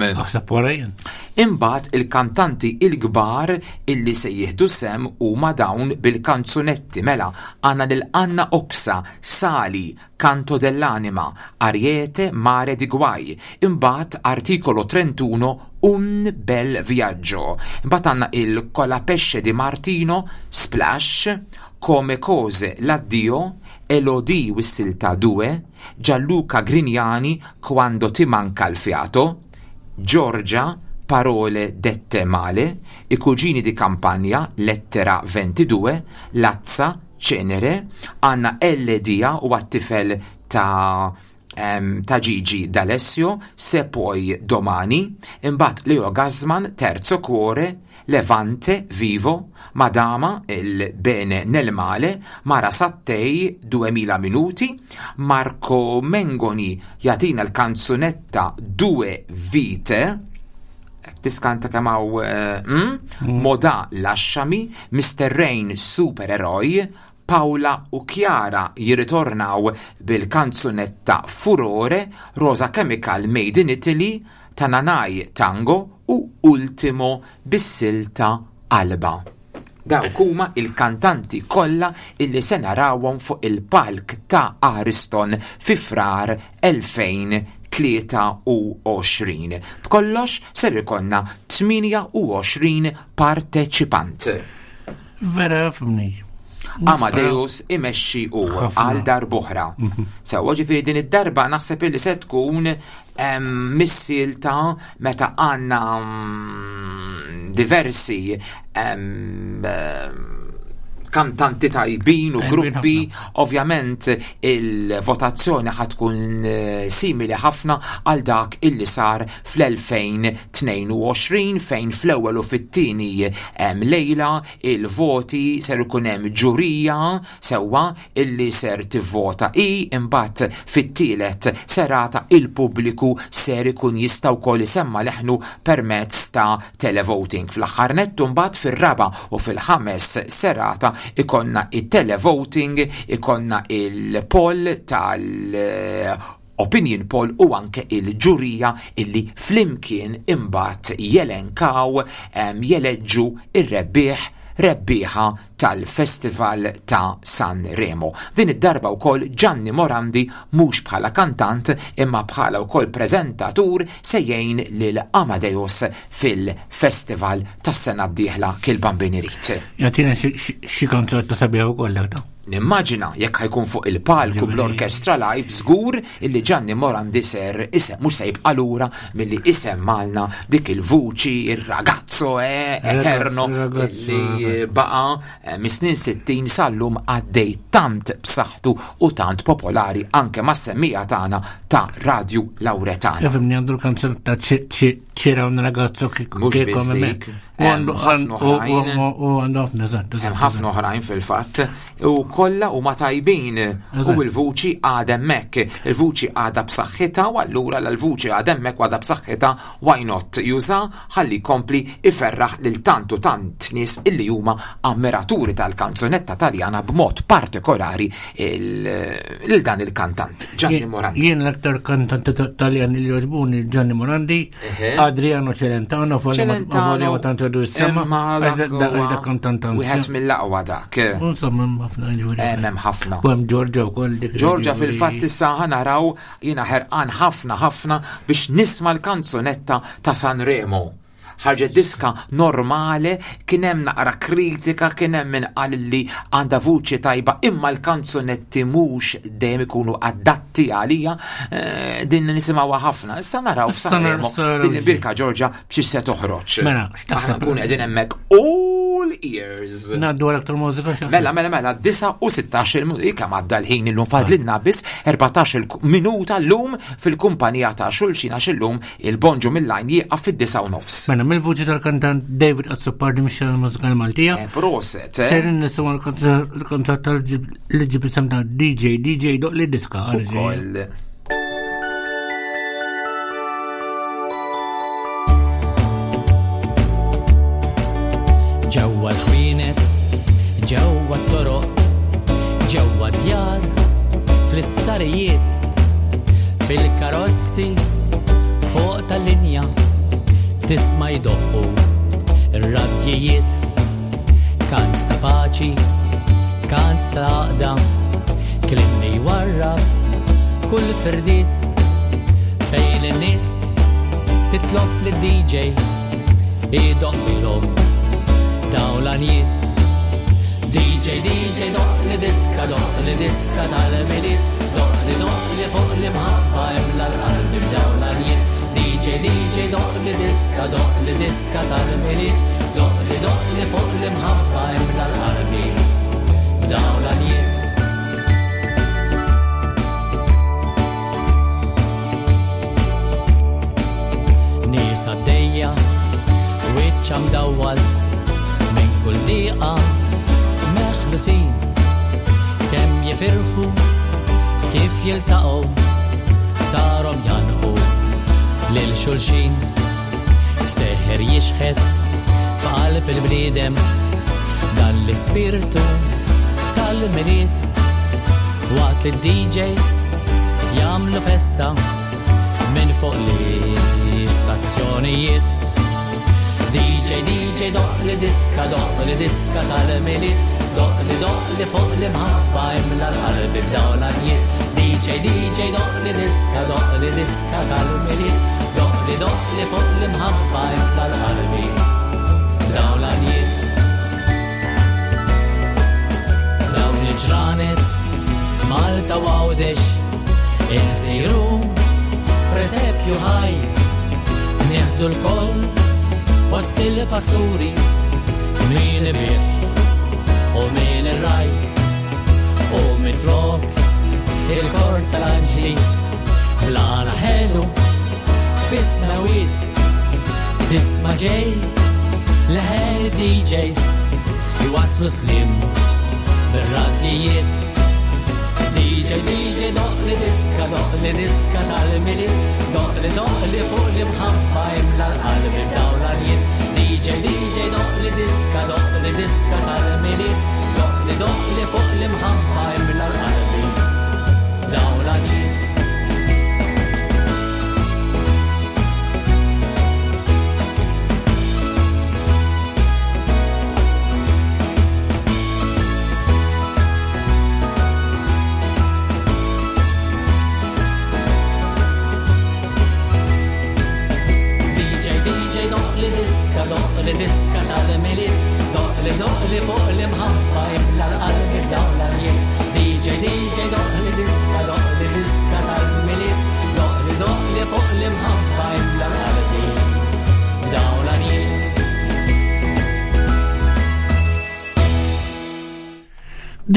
Imbagħad il-kantanti il-kbar illi se jieħdu sem huma dawn bil-kanzunetti. Mela għandna lil Anna Oxa, Sali, Canto dell'anima, Ariete, Mare di guai. Imbagħad Articolo trentuno, Un bel viaggio. Imbagħad għandna il-Colapesce di Martino, Splash, Come cose l'addio, Elodie Wissilta due, Gianluca Grignani, Quando ti manca il fiato, Giorgia, Parole dette male, I cugini di campagna, Lettera ventidue, Lazza, Cenere, Anna L. Dia u għattifel ta' Um, ta' Gigi D'Alessio, Se poi domani, imbagħad Leo Gassman, Terzo cuore, Levante, Vivo, Madama, Il bene nel male, Mara Sattei, duemila minuti, Marco Mengoni jatina l-kanzunetta Due vite, tiskanta kamaw uh, mm? mm. Moda lasciami, mister Rain supereroi, Paola u Chiara jirritornaw bil-kanzunetta Furore, Rosa Chemical Made in Italy, Tananai Tango u Ultimo bis-silta Alba. Dawk huma il-kantanti kollha illi se narawhom fuq il-palk ta' Ariston fi frar elfejn tlieta u għoxrin. B'kollox ser ikonna tminja u għoxrin parteċipant. Vera f'mni. Amadeus imexxi u għal darbohra. Sewwa ġifieri din id-darba naħseb li se tkun missilta meta għandna diversi kantanti tajbin u gruppi. Ovvjament il-votazzjoni ħatkun simili ħafna għal dak illi sar fl-elfejn tnejn u għoxrin fejn fl-ewwel u fit-tieni lejla il-voti ser ikun hemm ġurija sewwa illi ser tivvota i imbagħad fit-tielet serata il-pubbliku ser ikun jista' wkoll isemma leħnu permezz ta' televoting. Fl-aħħar nettu mbagħad fir-raba' u fil-ħames serata ikonna il-televoting, ikonna il-poll tal-opinion poll u anke il-ġurija illi flimkien imbagħad jelenkaw jeleġġu ir-rebbieħ rebbieħa tal-Festival ta' Sanremo. Din id-darba wkoll Gianni Morandi mhux bħala kantant imma bħala wkoll preżentatur se jgħin lil Amadeus fil-Festival tas-sena d-dieħla kil Bambini Rit. Jatina xi konċett sabiħ ukoll da. Nimmaġina jekk ħajkun fuq il-palku bl-orkestra live żgur illi Gianni Morandi ser isem mhux se jibqa' lura milli isem malna dik il-vuċi ir-ragazzo eh, eterno li baqa' mis-snin sittin sallum għaddej tant b'saħħtu u tant popolari anke mas-semmija tagħna ta' Radio Lauretana. Fimni għandu l-kanzun ta' ċira un ragazzo mhux biss dik. U għandu ħafna ħafna oħrajn fil-fatt u kollha huma tajbin u Eżatt. l-vuċi għadha hemmhekk, il-vuċi għadha b'saħħitha u allura l-vuċi għadha hemmhekk għadha b'saħħitha why not juża ħalli jkompli iferraħ lil tantu tant nies illi huma ammiraturi tal-kanzunetta Taljana b'mod partikolari lil dan il-kantant Gianni Morandi. Jien l-aktar kantanti Taljan li jogħġbuni Gianni Morandi, Adriano Celentano, Celentano, tanto du s-sema, imma dak da huwa kantant wieħed mill-aqwa dak. Insomma, hemm ħafna ġuri. Hemm ħafna. U hemm Giorgia wkoll dik. Giorgia fil-fatt issa ħanaraw jiena ħerqan ħafna ħafna biex nisma' l-kanzunetta ta' Sanremo. Ħarġet diska normali, kien hemm naqra kritika, kien hemm min qal li għandha vuċi tajba, imma l-kanzunetti mhux dejjem ikunu adatti għalija, din nisimgħuha ħafna. Issa naraw f'Sanremo din il-birka Giorgia b'xi se toħroġ. Mela, aħna nkunu qegħdin hemmhekk all ears. Ngħaddu għal aktar mużika x'aħseb. Mela, mela, mela, disa u sittax il-mużika madda l-ħin illum fadlilna biss erbatax minuta llum fil-kumpanija ta' xulxin għax illum il-bonġu mill-lajn jieqaf fid-disa u nofs. Mela, mill-vuċi tal-kantant David Azzopardi mix il-mużika l-Maltija. Proset, eh? Ser nisimgħu l-kantant tal-li ġib isem ta' D J, D J doq li diska. Ukoll. ġewwa l-ħwienet, ġewwa t-toroq, ġewwa djar, fl-isptarijiet, fil-karozzi, fuq tal-linja, tisma' jdoqqu ir-radjijiet, kant ta' paċi, kant ta' għaqda, kliem li jwarrab kull firdiet, fejn in-nies titlob lid-D J idoqqilhom dawlanijiet. D J, D J, doq li diska, doq li diska tal-miliet, doq li doq li fuq li mħabba imla l-qalbi b'dawlanijiet. D J, D J, doq li diska, doq li diska tal-miliet, doq li doq li fuq li mħabba imla l-qalbi b'dawlanijiet. Nies għaddejja, wiċċa mdawwal, kull diqa meħlusin, kemm jifirħu kif jiltaqgħu tarhom janqu lil xulxin, seħer jixħet f'qalb il-bniedem dan l-ispirtu tal-miliet, waqt li d-D Js jagħmlu festa minn fuq l-istazzjonijiet. D J, D J, doq li diska, doq li diska tal-miliet, doq li doq li fuq li mħabba imla l-qalbi b'dawlanijiet. D J, D J, doq li diska, doq li diska tal-miliet, doq li doq li fuq li mħabba imla l-qalbi b'dawlanijiet. Dawn il-ġranet Malta Għawdex insiru presepju ħaj, nieħdu l-koll post il-pasturi, min il-bir u min il-raj, u min flok il-kor tal-anġli, l-għana ħelu fis-smawit, tisma ġej l-ħel D Js jwaslu slim bil-raddijiet. D J, D J, doq li diska, doq li diska tal-miliet, doq li doq li fuq li mħabba imla l-qalbi b'dawlanijiet. D J, D J, doq li diska, doq li diska tal-miliet, doq li doq li fuq li mħabba imla l-qalbi b'dawlanijiet. Doq li diska tal-miliet, doq li doq li fuq li mħabba imla l-qalbi b'dawlanijiet. D J, D J, doq li diska, doq li diska tal-miliet, doq li doq li fuq li mħabba imla l-qalbi b'dawlanijiet. D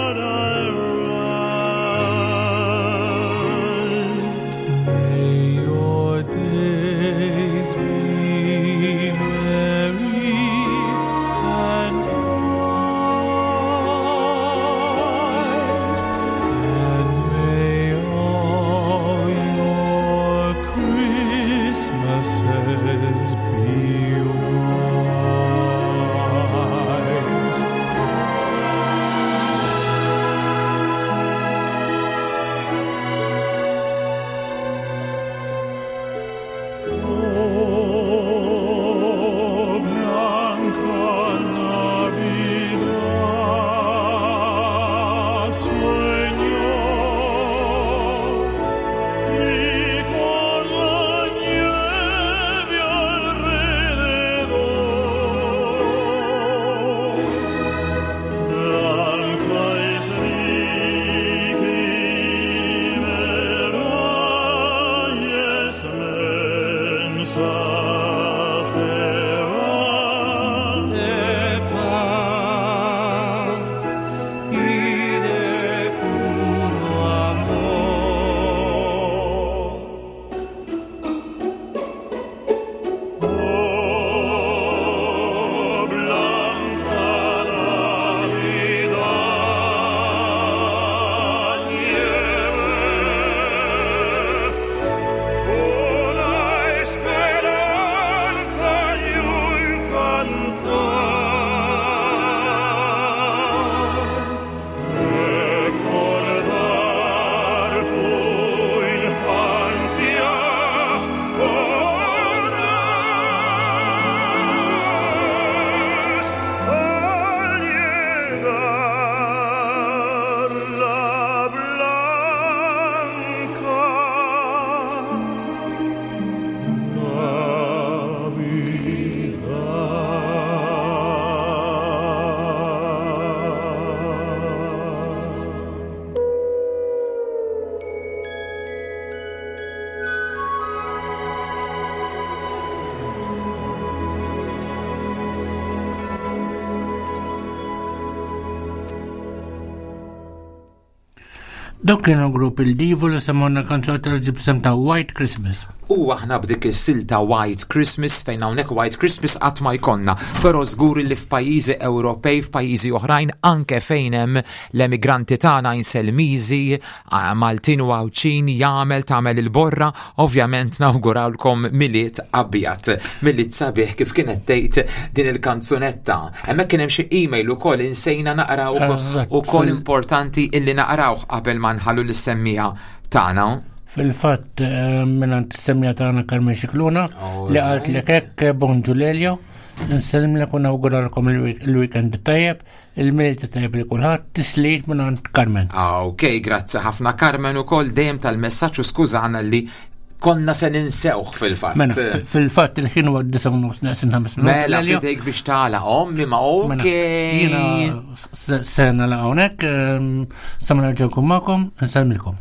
Dok kienu grupp il-Divu li semonna kanċot tal-ġibsem ta' White Christmas. U aħna b'dik is-silta White Christmas fejn hawnhekk White Christmas qatt ma jkollna, però żgur li f'pajjiżi Ewropej, f'pajjiżi oħrajn anke fejn hemm l-emigranti tagħna jinselmiżi, Maltin u Awċin jagħmel tagħmel il-borra, ovvjament nawgurawlkom miliet abjad, miliet sabiħ kif kienet tgħid din il-kanzunetta. Hemmhekk kien hemm xi email ukoll insejna naqrawh ukoll importanti illi naqrawh qabel ma nħallu l-semmija tagħna. Fil-fatt minnant s-semmija tagħna Carmen Xikluna li qalt li hekk bonġu Lelio, nselmlek u nawguralkom il-weekend tajjeb, il-milita tajjeb li kulħadd tislit minnant Carmen. Ah, ok, grazzi ħafna Carmen ukoll dejjem tal-messaġġ u skużana li konna se ninsewh fil-fatt. Mela, fil-fatt il-ħin huwa d-disa' u nofs naqsin ħames minuti. Mela fidejk biex tagħlaq ommi ma ok. Jiena sena la hawnhekk, sa ma nerġgħu magħkom, nsalmilkom.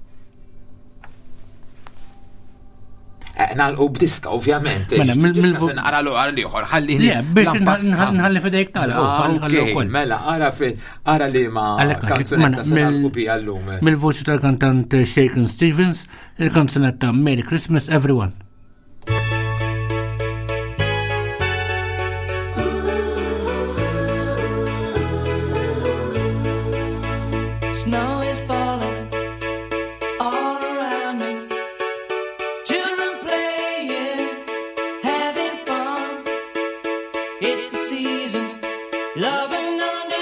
Nalqu b'diska, ovvjament. Mela, Diska se naqra l ieħor, ħalli biex nħalli fidejk tal-għu. Mela, ara li ma kanzunetta se nalqu bija llum. Mill-voċi tal-kantant Shakin' Stevens, il-kanzunetta Merry Christmas Everyone. Snow is falling all around me. Children playing, having fun. It's the season, loving under